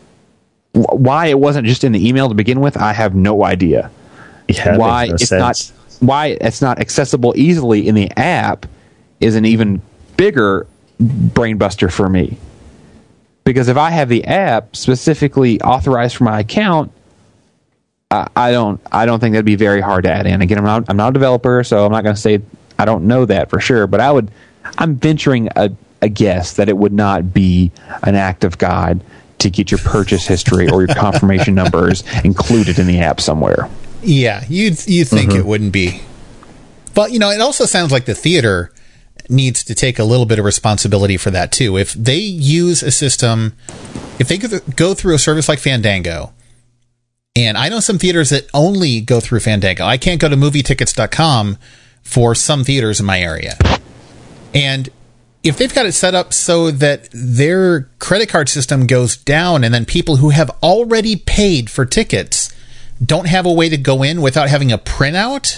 Why it wasn't just in the email to begin with, I have no idea. Yeah, why makes no it's sense. Why it's not accessible easily in the app is an even bigger brain buster for me. Because if I have the app specifically authorized for my account, I don't think that'd be very hard to add in. Again, I'm not a developer, so I'm not going to say I don't know that for sure. But I'm venturing a guess that it would not be an act of God to get your purchase history or your confirmation numbers included in the app somewhere. Yeah, you'd think it wouldn't be. But, it also sounds like the theater needs to take a little bit of responsibility for that, too. If they use a system, if they go through a service like Fandango, and I know some theaters that only go through Fandango. I can't go to movietickets.com for some theaters in my area. And if they've got it set up so that their credit card system goes down, and then people who have already paid for tickets don't have a way to go in without having a printout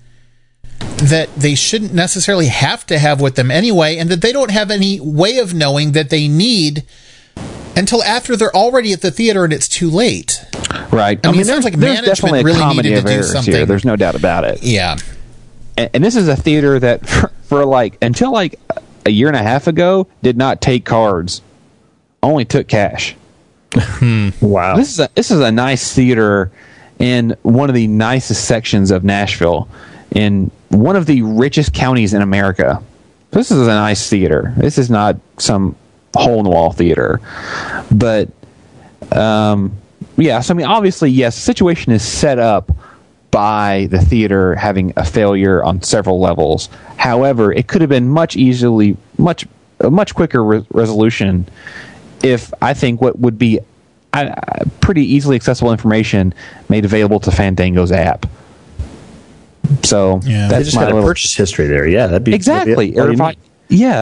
that they shouldn't necessarily have to have with them anyway, and that they don't have any way of knowing that they need until after they're already at the theater and it's too late. Right. I mean, it sounds like management really needed to do something. Here. There's no doubt about it. Yeah. And this is a theater that for until a year and a half ago did not take cards, only took cash. Wow. This is a nice theater in one of the nicest sections of Nashville, in one of the richest counties in America. This is a nice theater. This is not some hole-in-the-wall theater. But, yeah, so I mean, obviously, yes, the situation is set up by the theater having a failure on several levels. However, it could have been a much quicker resolution if I think what would be pretty easily accessible information made available to Fandango's app. So they just had a purchase history there. Yeah, that'd be exactly.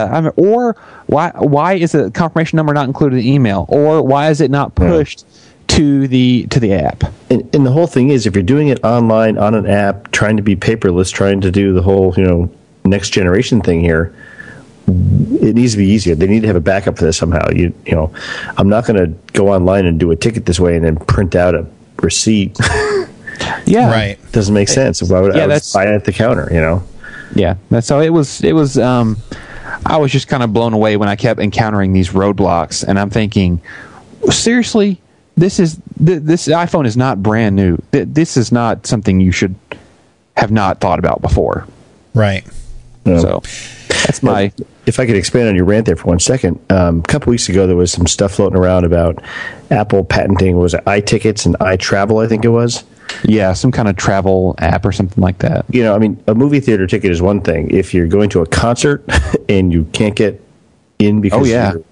Or why is the confirmation number not included in the email? Or why is it not pushed to to the app. And the whole thing is, if you're doing it online on an app, trying to be paperless, trying to do the whole next generation thing here, it needs to be easier. They need to have a backup for this somehow. I'm not going to go online and do a ticket this way and then print out a receipt. Yeah, right. Doesn't make sense. Why would I buy it at the counter? Yeah, that's how it was. It was. I was just kind of blown away when I kept encountering these roadblocks, and I'm thinking, seriously, this iPhone is not brand new. This is not something you should have not thought about before. Right. So that's my. If I could expand on your rant there for 1 second, a couple weeks ago there was some stuff floating around about Apple patenting iTickets and iTravel, I think it was. Yeah, some kind of travel app or something like that. A movie theater ticket is one thing. If you're going to a concert and you can't get in because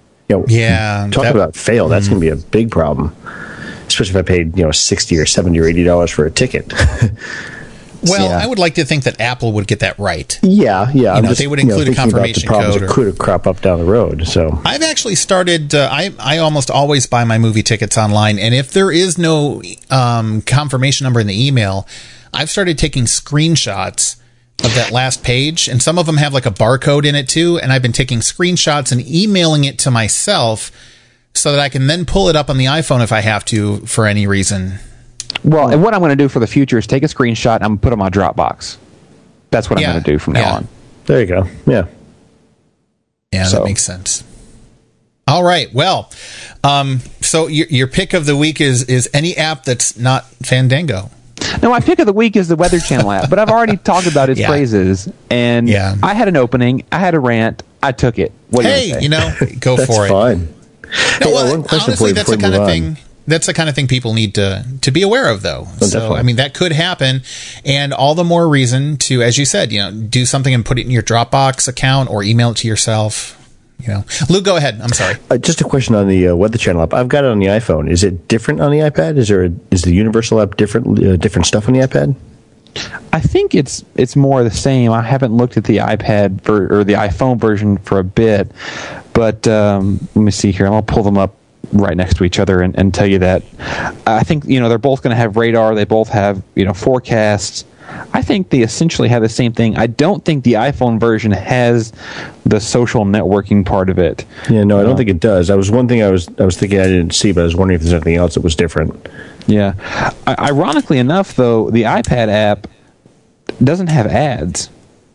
talk about fail, that's going to be a big problem. Especially if I paid $60 or $70 or $80 for a ticket. Well, I would like to think that Apple would get that right. Yeah. They would include a confirmation code. That could crop up down the road. So I've actually started. I almost always buy my movie tickets online, and if there is no confirmation number in the email, I've started taking screenshots of that last page, and some of them have like a barcode in it too. And I've been taking screenshots and emailing it to myself so that I can then pull it up on the iPhone if I have to for any reason. Well, and what I'm going to do for the future is take a screenshot and I'm going to put it on my Dropbox. That's what I'm going to do from now on. There you go. Yeah. Yeah, that makes sense. All right. Well, so your pick of the week is any app that's not Fandango. No, my pick of the week is the Weather Channel app, but I've already talked about its praises. And I had an opening. I had a rant. I took it. What do you say? Go for it. That's fine. No, well, honestly, that's the kind of thing. That's the kind of thing people need to be aware of, though. So, I mean, that could happen, and all the more reason to, as you said, do something and put it in your Dropbox account or email it to yourself. Lou, go ahead. I'm sorry. Just a question on the Weather Channel app. I've got it on the iPhone. Is it different on the iPad? Is the Universal app different stuff on the iPad? I think it's more the same. I haven't looked at the iPad or the iPhone version for a bit, but let me see here. I'll pull them up right next to each other and tell you that I think they're both going to have radar. They both have forecasts. I think they essentially have the same thing. I don't think the iPhone version has the social networking part of it. Yeah, no, I don't think it does. That was one thing I was thinking I didn't see, but I was wondering if there's anything else that was different. Yeah. Ironically enough, though, the iPad app doesn't have ads.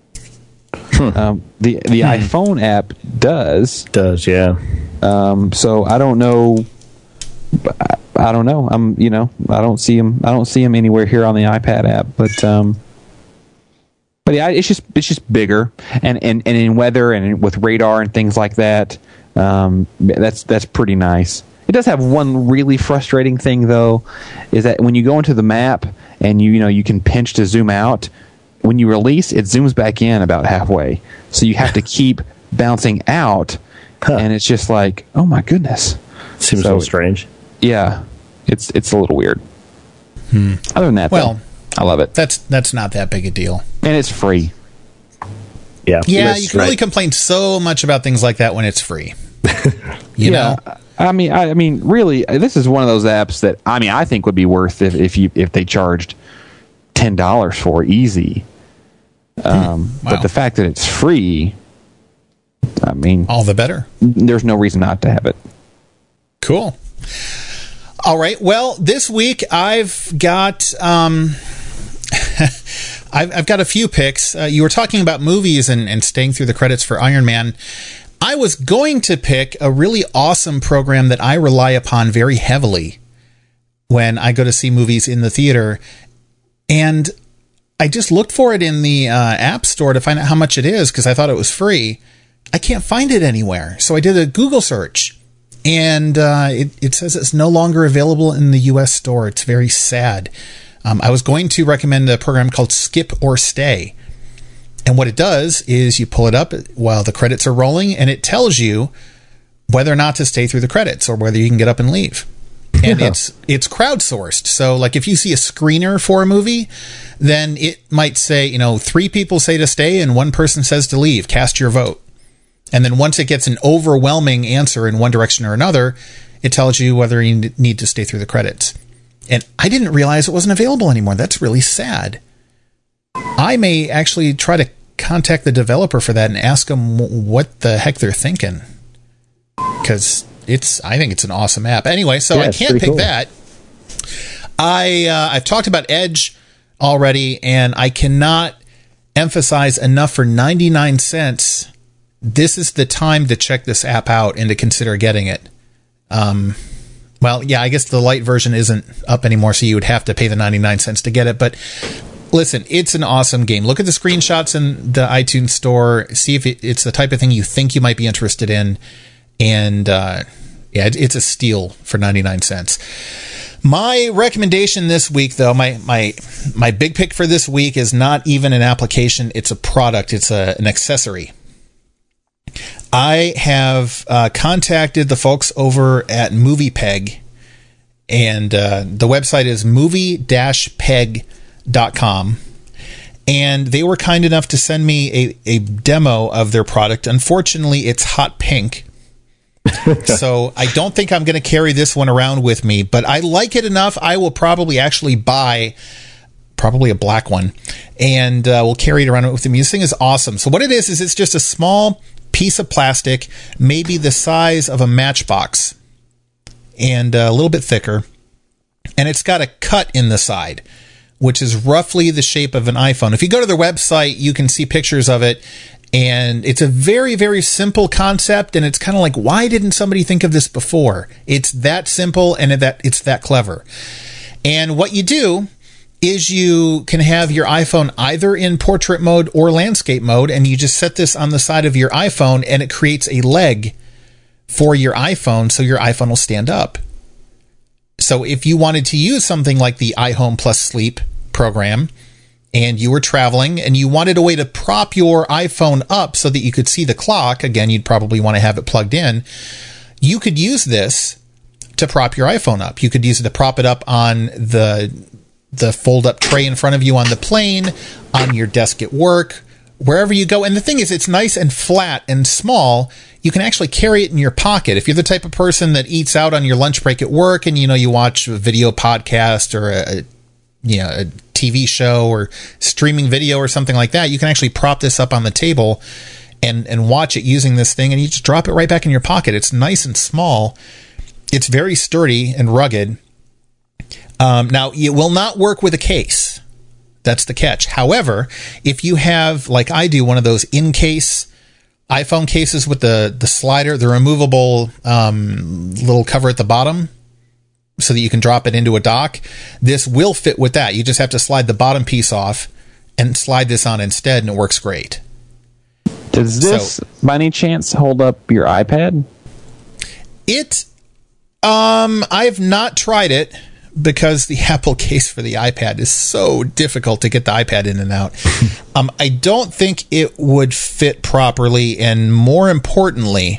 The iPhone app does. Does, yeah. So I don't know. I don't know. I don't see them. I don't see them anywhere here on the iPad app. But yeah, it's just bigger and in weather and with radar and things like that. That's pretty nice. It does have one really frustrating thing though, is that when you go into the map and you can pinch to zoom out, when you release, it zooms back in about halfway. So you have to keep bouncing out. And it's just like, oh my goodness. Seems a little strange. Yeah. It's a little weird. Other than that, though, I love it. That's not that big a deal. And it's free. Yeah. Yeah, you can really complain so much about things like that when it's free. You know? I mean, really, this is one of those apps that I think would be worth if they charged $10 for easy. Wow. But the fact that it's free, all the better. There's no reason not to have it. Cool. All right. Well, this week I've got I've got a few picks. You were talking about movies and staying through the credits for Iron Man. I was going to pick a really awesome program that I rely upon very heavily when I go to see movies in the theater, and I just looked for it in the App Store to find out how much it is because I thought it was free. I can't find it anywhere. So I did a Google search, and it says it's no longer available in the U.S. store. It's very sad. I was going to recommend a program called Skip or Stay. And what it does is you pull it up while the credits are rolling, and it tells you whether or not to stay through the credits or whether you can get up and leave. And it's crowdsourced. So like if you see a screener for a movie, then it might say, 3 people say to stay and 1 person says to leave. Cast your vote. And then once it gets an overwhelming answer in one direction or another, it tells you whether you need to stay through the credits. And I didn't realize it wasn't available anymore. That's really sad. I may actually try to contact the developer for that and ask them what the heck they're thinking. Because I think it's an awesome app. Anyway, so I can't pick that. I've talked about Edge already, and I cannot emphasize enough, for 99 cents, this is the time to check this app out and to consider getting it. Well, yeah, I guess the light version isn't up anymore, so you would have to pay the 99 cents to get it. But listen, it's an awesome game. Look at the screenshots in the iTunes store. See if it's the type of thing you think you might be interested in. And it's a steal for 99 cents. My recommendation this week, though, my big pick for this week is not even an application. It's a product. It's an accessory. I have contacted the folks over at MoviePeg, and the website is movie-peg.com. And they were kind enough to send me a demo of their product. Unfortunately, it's hot pink. So I don't think I'm going to carry this one around with me, but I like it enough. I will probably actually buy probably a black one, and we'll carry it around with me. This thing is awesome. So what it is it's just a small piece of plastic, maybe the size of a matchbox, and a little bit thicker. And it's got a cut in the side, which is roughly the shape of an iPhone. If you go to their website, you can see pictures of it. And it's a very, very simple concept. And it's kind of like, why didn't somebody think of this before? It's that simple, and it's that clever. And what you do is you can have your iPhone either in portrait mode or landscape mode, and you just set this on the side of your iPhone, and it creates a leg for your iPhone, so your iPhone will stand up. So if you wanted to use something like the iHome Plus Sleep program, and you were traveling and you wanted a way to prop your iPhone up so that you could see the clock, again, you'd probably want to have it plugged in, you could use this to prop your iPhone up. You could use it to prop it up on the fold-up tray in front of you on the plane, on your desk at work, wherever you go. And the thing is, it's nice and flat and small. You can actually carry it in your pocket. If you're the type of person that eats out on your lunch break at work and, you watch a video podcast or a TV show or streaming video or something like that, you can actually prop this up on the table and watch it using this thing, and you just drop it right back in your pocket. It's nice and small. It's very sturdy and rugged. Now, it will not work with a case. That's the catch. However, if you have, like I do, one of those in-case iPhone cases with the slider, the removable little cover at the bottom so that you can drop it into a dock, this will fit with that. You just have to slide the bottom piece off and slide this on instead, and it works great. Does this, by any chance, hold up your iPad? I've not tried it, because the Apple case for the iPad is so difficult to get the iPad in and out. I don't think it would fit properly, and more importantly,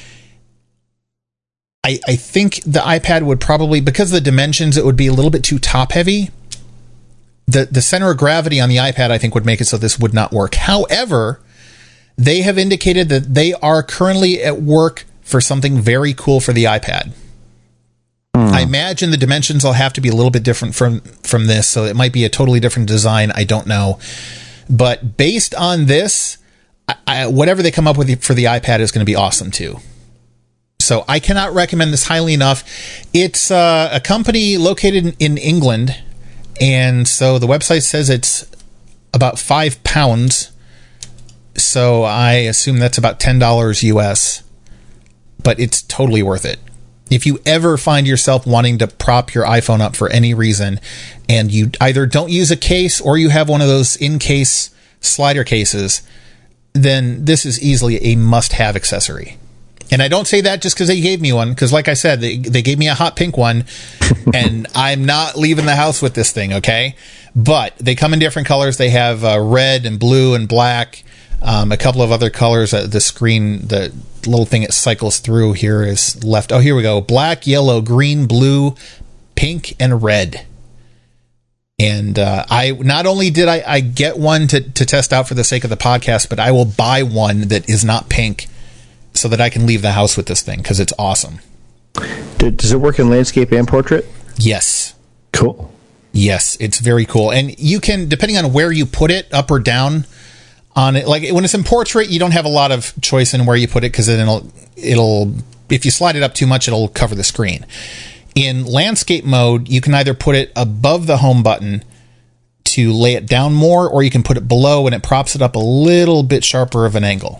I think the iPad would probably, because of the dimensions, it would be a little bit too top-heavy. The center of gravity on the iPad, I think, would make it so this would not work. However, they have indicated that they are currently at work for something very cool for the iPad. I imagine the dimensions will have to be a little bit different from this, so it might be a totally different design. I don't know. But based on this, whatever they come up with for the iPad is going to be awesome too. So I cannot recommend this highly enough. It's a company located in England, and so the website says it's about £5. So I assume that's about $10 US, but it's totally worth it. If you ever find yourself wanting to prop your iPhone up for any reason, and you either don't use a case or you have one of those in-case slider cases, then this is easily a must-have accessory. And I don't say that just because they gave me one, because like I said, they gave me a hot pink one, and I'm not leaving the house with this thing, okay? But they come in different colors. They have red and blue and black, a couple of other colors. The screen, the little thing it cycles through here is left. Oh, here we go. Black, yellow, green, blue, pink, and red. And I not only did I get one to test out for the sake of the podcast, but I will buy one that is not pink so that I can leave the house with this thing, because it's awesome. Does it work in landscape and portrait? Yes. Cool. Yes, it's very cool. And you can, depending on where you put it, up or down on it, like when it's in portrait, you don't have a lot of choice in where you put it because then it'll, if you slide it up too much, it'll cover the screen. In landscape mode, you can either put it above the home button to lay it down more, or you can put it below and it props it up a little bit sharper of an angle.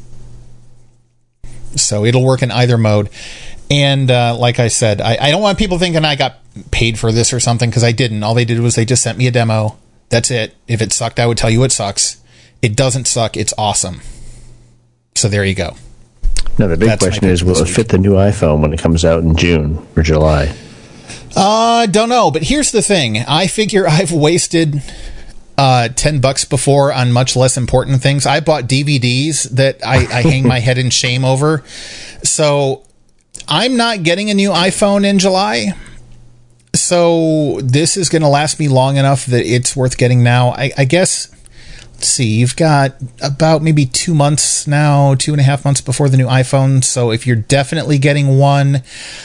So it'll work in either mode. And like I said, I don't want people thinking I got paid for this or something, because I didn't. All they did was they just sent me a demo. That's it. If it sucked, I would tell you it sucks. It doesn't suck. It's awesome. So there you go. Now, the big question is, will it fit the new iPhone when it comes out in June or July? Don't know. But here's the thing. I figure I've wasted $10 before on much less important things. I bought DVDs that I hang my head in shame over. So I'm not getting a new iPhone in July. So this is going to last me long enough that it's worth getting now. I guess, let's see, you've got about maybe 2 months now, 2.5 months before the new iPhone. So if you're definitely getting one,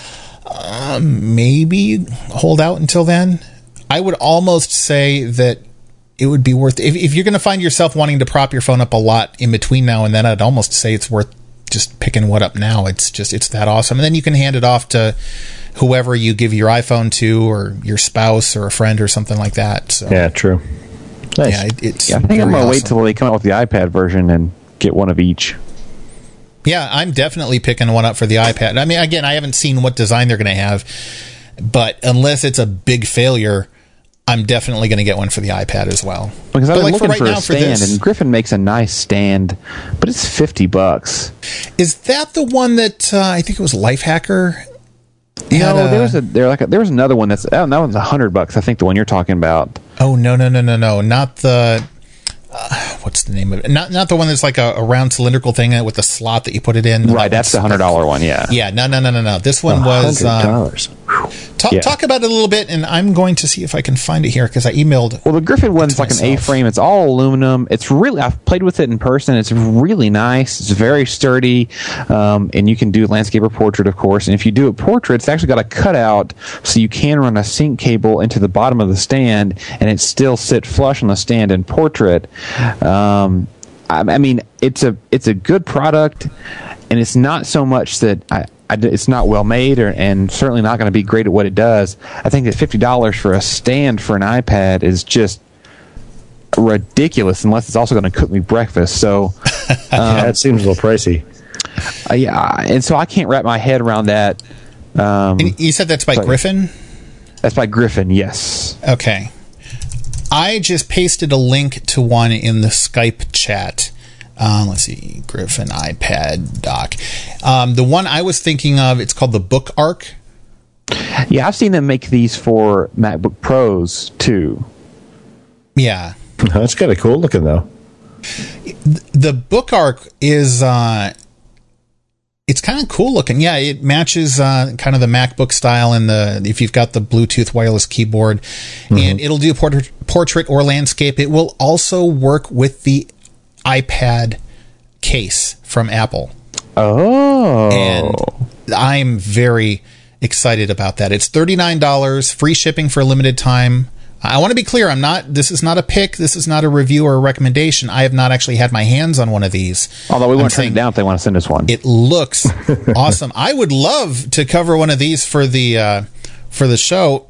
maybe hold out until then. I would almost say that it would be worth, if you're going to find yourself wanting to prop your phone up a lot in between now and then, I'd almost say it's worth just picking one up now. It's that awesome. And then you can hand it off to whoever you give your iPhone to, or your spouse or a friend or something like that. So yeah, true. Nice. Yeah, it's I think I'm going to wait till they come out with the iPad version and get one of each. Yeah, I'm definitely picking one up for the iPad. I mean, again, I haven't seen what design they're going to have, but unless it's a big failure, I'm definitely going to get one for the iPad as well. Because I've been looking for a stand, and Griffin makes a nice stand, but it's $50. Is that the one that I think it was Lifehacker? No, there was another one that one's $100. I think the one you're talking about. Oh no, not the. What's the name of it? Not the one that's like a round cylindrical thing with the slot that you put it in. Right, that's the $100 one. Yeah. Yeah. No. This one was $100. Talk about it a little bit, and I'm going to see if I can find it here because I emailed. Well, the Griffin one's like an A-frame. It's all aluminum. It's really, I've played with it in person. It's really nice. It's very sturdy, and you can do landscape or portrait, of course. And if you do a portrait, it's actually got a cutout so you can run a sync cable into the bottom of the stand, and it still sit flush on the stand in portrait. I mean, it's a good product, and it's not so much that it's not well made, and certainly not going to be great at what it does. I think that $50 for a stand for an iPad is just ridiculous, unless it's also going to cook me breakfast. So, yeah, it seems a little pricey. Yeah, and so I can't wrap my head around that. And you said that's by Griffin? That's by Griffin, yes. Okay. I just pasted a link to one in the Skype chat. Let's see, Griffin iPad dock. The one I was thinking of, it's called the Book Arc. Yeah, I've seen them make these for MacBook Pros too. Yeah, that's kind of cool looking though. The Book Arc is it's kind of cool looking. Yeah, it matches kind of the MacBook style, and if you've got the Bluetooth wireless keyboard, and it'll do portrait or landscape. It will also work with the iPad case from Apple. Oh. And I'm very excited about that. It's $39, free shipping for a limited time. I want to be clear, this is not a pick, this is not a review or a recommendation. I have not actually had my hands on one of these. Although we won't turn it down if they want to send us one. It looks awesome. I would love to cover one of these for the show.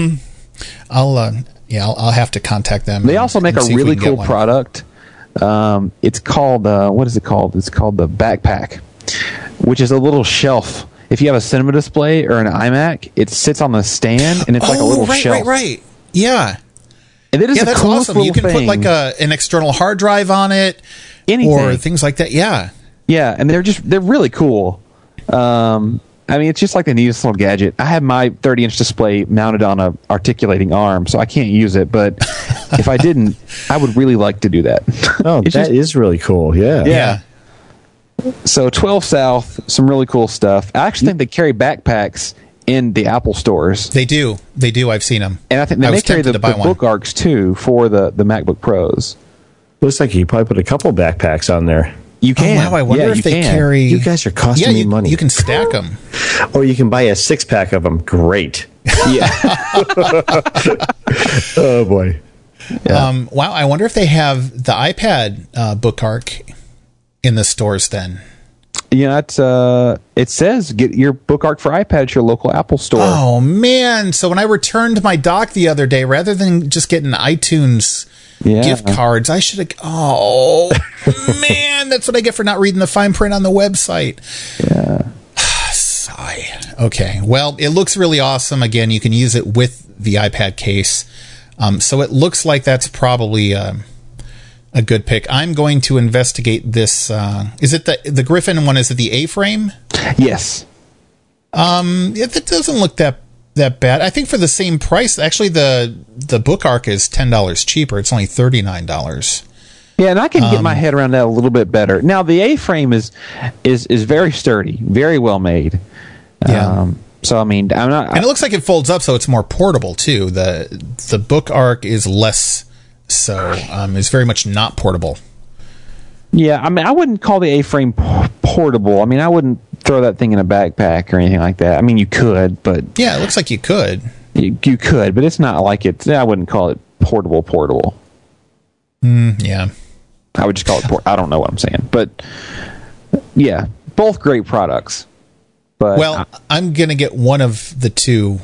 I'll have to contact them. They also make a really cool product. It's called what is it called? It's called the Backpack, which is a little shelf. If you have a cinema display or an iMac, it sits on the stand, and it's like a little shelf. Right. Yeah. And it is that's cool awesome. You can put like an external hard drive on it, or things like that. Yeah. Yeah, and they're really cool. I mean, it's just like the neatest little gadget. I have my 30-inch display mounted on a articulating arm, so I can't use it. But if I didn't, I would really like to do that. Oh, that is really cool. Yeah. Yeah. So 12 South, some really cool stuff. I actually think they carry backpacks in the Apple stores. They do. I've seen them. And I think they may carry the Book Arcs too for the MacBook Pros. Looks like you probably put a couple backpacks on there. You can. Oh, wow, I wonder if they carry... You guys are costing me money. You can stack them. Or you can buy a 6-pack of them. Great. Yeah. Oh, boy. Yeah. Wow, I wonder if they have the iPad Book Arc in the stores then. Yeah, it says get your Book Arc for iPad at your local Apple store. Oh, man. So when I returned my dock the other day, rather than just getting iTunes gift cards, I should have... Oh, man, that's what I get for not reading the fine print on the website. Yeah. Sigh. Okay, well, it looks really awesome. Again, you can use it with the iPad case. So it looks like that's probably... a good pick. I'm going to investigate this. Is it the Griffin one? Is it the A-frame? Yes. It doesn't look that bad. I think for the same price, actually the Book Arc is $10 cheaper. It's only $39. Yeah, and I can get my head around that a little bit better. Now the A-frame is very sturdy, very well made. Yeah. So I mean, I'm not. And it looks like it folds up, so it's more portable too. The Book Arc is less. So it's very much not portable. Yeah, I mean, I wouldn't call the A-frame portable. I mean, I wouldn't throw that thing in a backpack or anything like that. I mean, you could, but... Yeah, it looks like you could. You could, but it's not like it... I wouldn't call it portable. Yeah. I would just call it... I don't know what I'm saying. But, yeah, both great products. But well, I'm going to get one of the two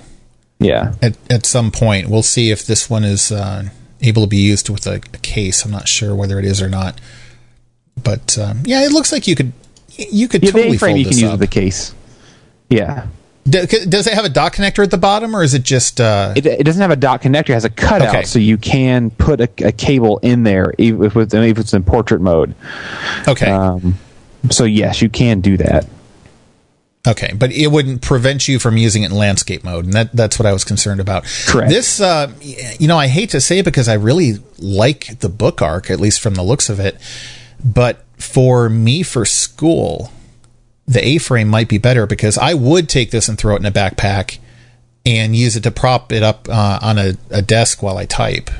at some point. We'll see if this one is... able to be used with a case. I'm not sure whether it is or not, but yeah, it looks like you could totally fold you this can use up. with the case. Yeah. Does it have a dock connector at the bottom, or is it just? It doesn't have a dock connector. It has a cutout, so you can put a cable in there even if it's in portrait mode. Okay. So yes, you can do that. Okay, but it wouldn't prevent you from using it in landscape mode, and that's what I was concerned about. Correct. This, I hate to say it because I really like the Book Arc, at least from the looks of it, but for me, for school, the A-frame might be better because I would take this and throw it in a backpack and use it to prop it up on a desk while I type.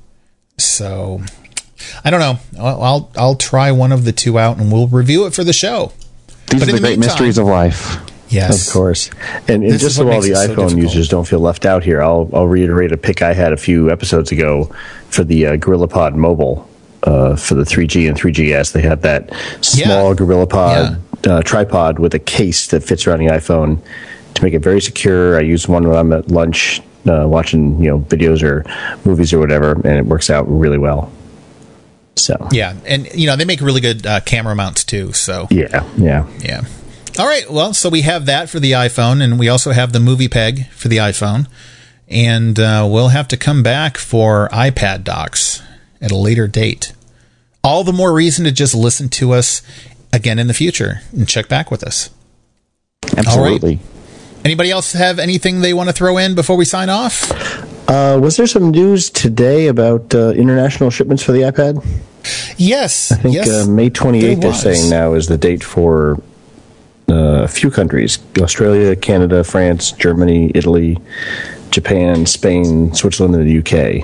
So, I don't know. I'll try one of the two out, and we'll review it for the show. These are the great mysteries of life. Yes. Of course. And just so all the iPhone users don't feel left out here, I'll reiterate a pick I had a few episodes ago for the GorillaPod Mobile for the 3G and 3GS. They had that small GorillaPod tripod with a case that fits around the iPhone to make it very secure. I use one when I'm at lunch watching videos or movies or whatever, and it works out really well. So yeah, and they make really good camera mounts too. So yeah. All right, well, so we have that for the iPhone, and we also have the MoviePeg for the iPhone, and we'll have to come back for iPad docks at a later date. All the more reason to just listen to us again in the future and check back with us. Absolutely. All right. Anybody else have anything they want to throw in before we sign off? Was there some news today about international shipments for the iPad? Yes. I think May 28th, they're saying now, is the date for a few countries. Australia, Canada, France, Germany, Italy, Japan, Spain, Switzerland, and the UK.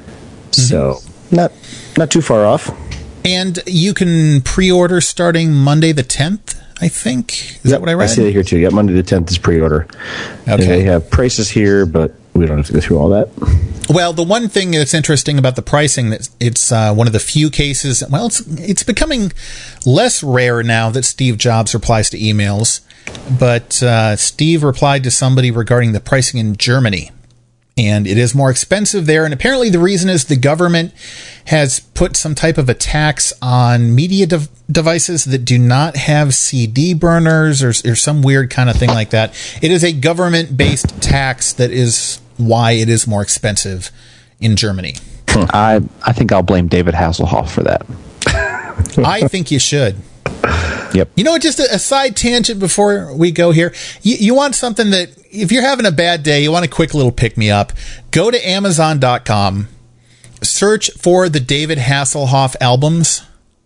So, not too far off. And you can pre-order starting Monday the 10th, I think. Is that what I read? I see it here, too. Yeah, Monday the 10th is pre-order. Okay. And they have prices here, but we don't have to go through all that. Well, the one thing that's interesting about the pricing, that it's one of the few cases, well, it's becoming less rare now that Steve Jobs replies to emails, but Steve replied to somebody regarding the pricing in Germany, and it is more expensive there, and apparently the reason is the government has put some type of a tax on media devices that do not have CD burners or some weird kind of thing like that. It is a government-based tax that is why it is more expensive in Germany. I think I'll blame David Hasselhoff for that. I think you should. Yep. You know, just a side tangent before we go here. You want something that, if you're having a bad day, you want a quick little pick-me-up, go to Amazon.com, search for the David Hasselhoff albums,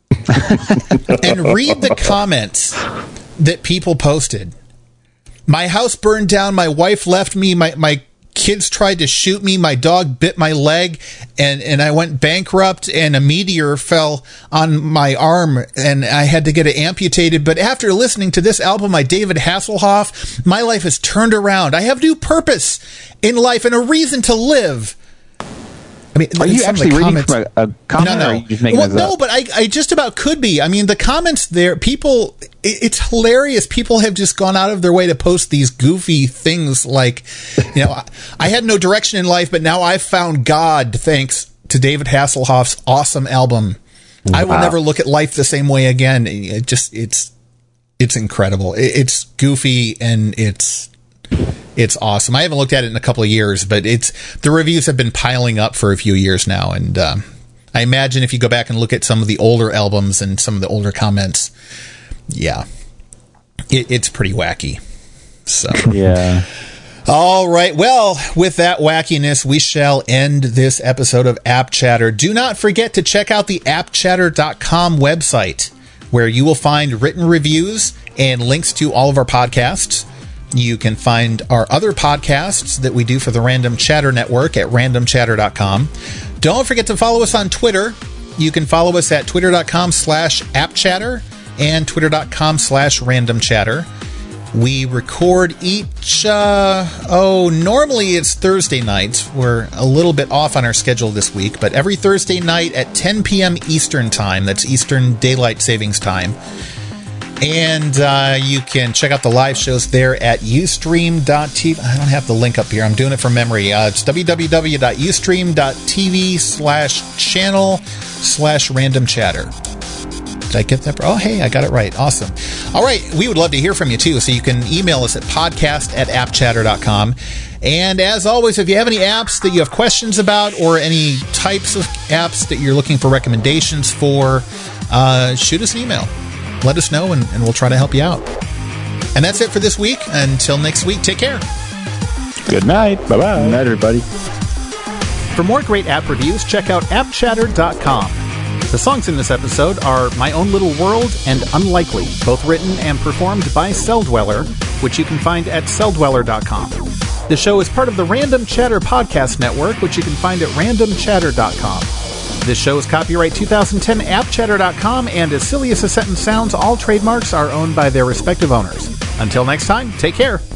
and read the comments that people posted. My house burned down, my wife left me, my kids tried to shoot me. My dog bit my leg, and I went bankrupt, and a meteor fell on my arm, and I had to get it amputated. But after listening to this album by David Hasselhoff, my life has turned around. I have new purpose in life and a reason to live. I mean, are you actually reading from a comment? No. Or are you just making this up? But I just about could be. I mean, the comments there, people, it's hilarious. People have just gone out of their way to post these goofy things like, I had no direction in life, but now I've found God thanks to David Hasselhoff's awesome album. Wow. I will never look at life the same way again. It's incredible. It's goofy and it's awesome. I haven't looked at it in a couple of years, but the reviews have been piling up for a few years now. And I imagine if you go back and look at some of the older albums and some of the older comments, yeah, it's pretty wacky. So yeah. All right. Well, with that wackiness, we shall end this episode of App Chatter. Do not forget to check out the appchatter.com website, where you will find written reviews and links to all of our podcasts. You can find our other podcasts that we do for the Random Chatter Network at randomchatter.com. Don't forget to follow us on Twitter. You can follow us at twitter.com/appchatter and twitter.com/randomchatter. We record each, normally it's Thursday nights. We're a little bit off on our schedule this week, but every Thursday night at 10 p.m. Eastern Time, that's Eastern Daylight Savings Time. And you can check out the live shows there at ustream.tv. I don't have the link up here. I'm doing it from memory. It's www.ustream.tv/channel/randomchatter. Did I get that? Oh, hey, I got it right. Awesome. All right. We would love to hear from you, too. So you can email us at podcast@appchatter.com. And as always, if you have any apps that you have questions about or any types of apps that you're looking for recommendations for, shoot us an email. Let us know, and we'll try to help you out. And that's it for this week. Until next week, take care. Good night. Bye-bye. Good night, everybody. For more great app reviews, check out appchatter.com. The songs in this episode are My Own Little World and Unlikely, both written and performed by Celldweller, which you can find at celldweller.com. The show is part of the Random Chatter Podcast Network, which you can find at randomchatter.com. This show is copyright 2010 appchatter.com, and as silly as a sentence sounds, all trademarks are owned by their respective owners. Until next time, take care.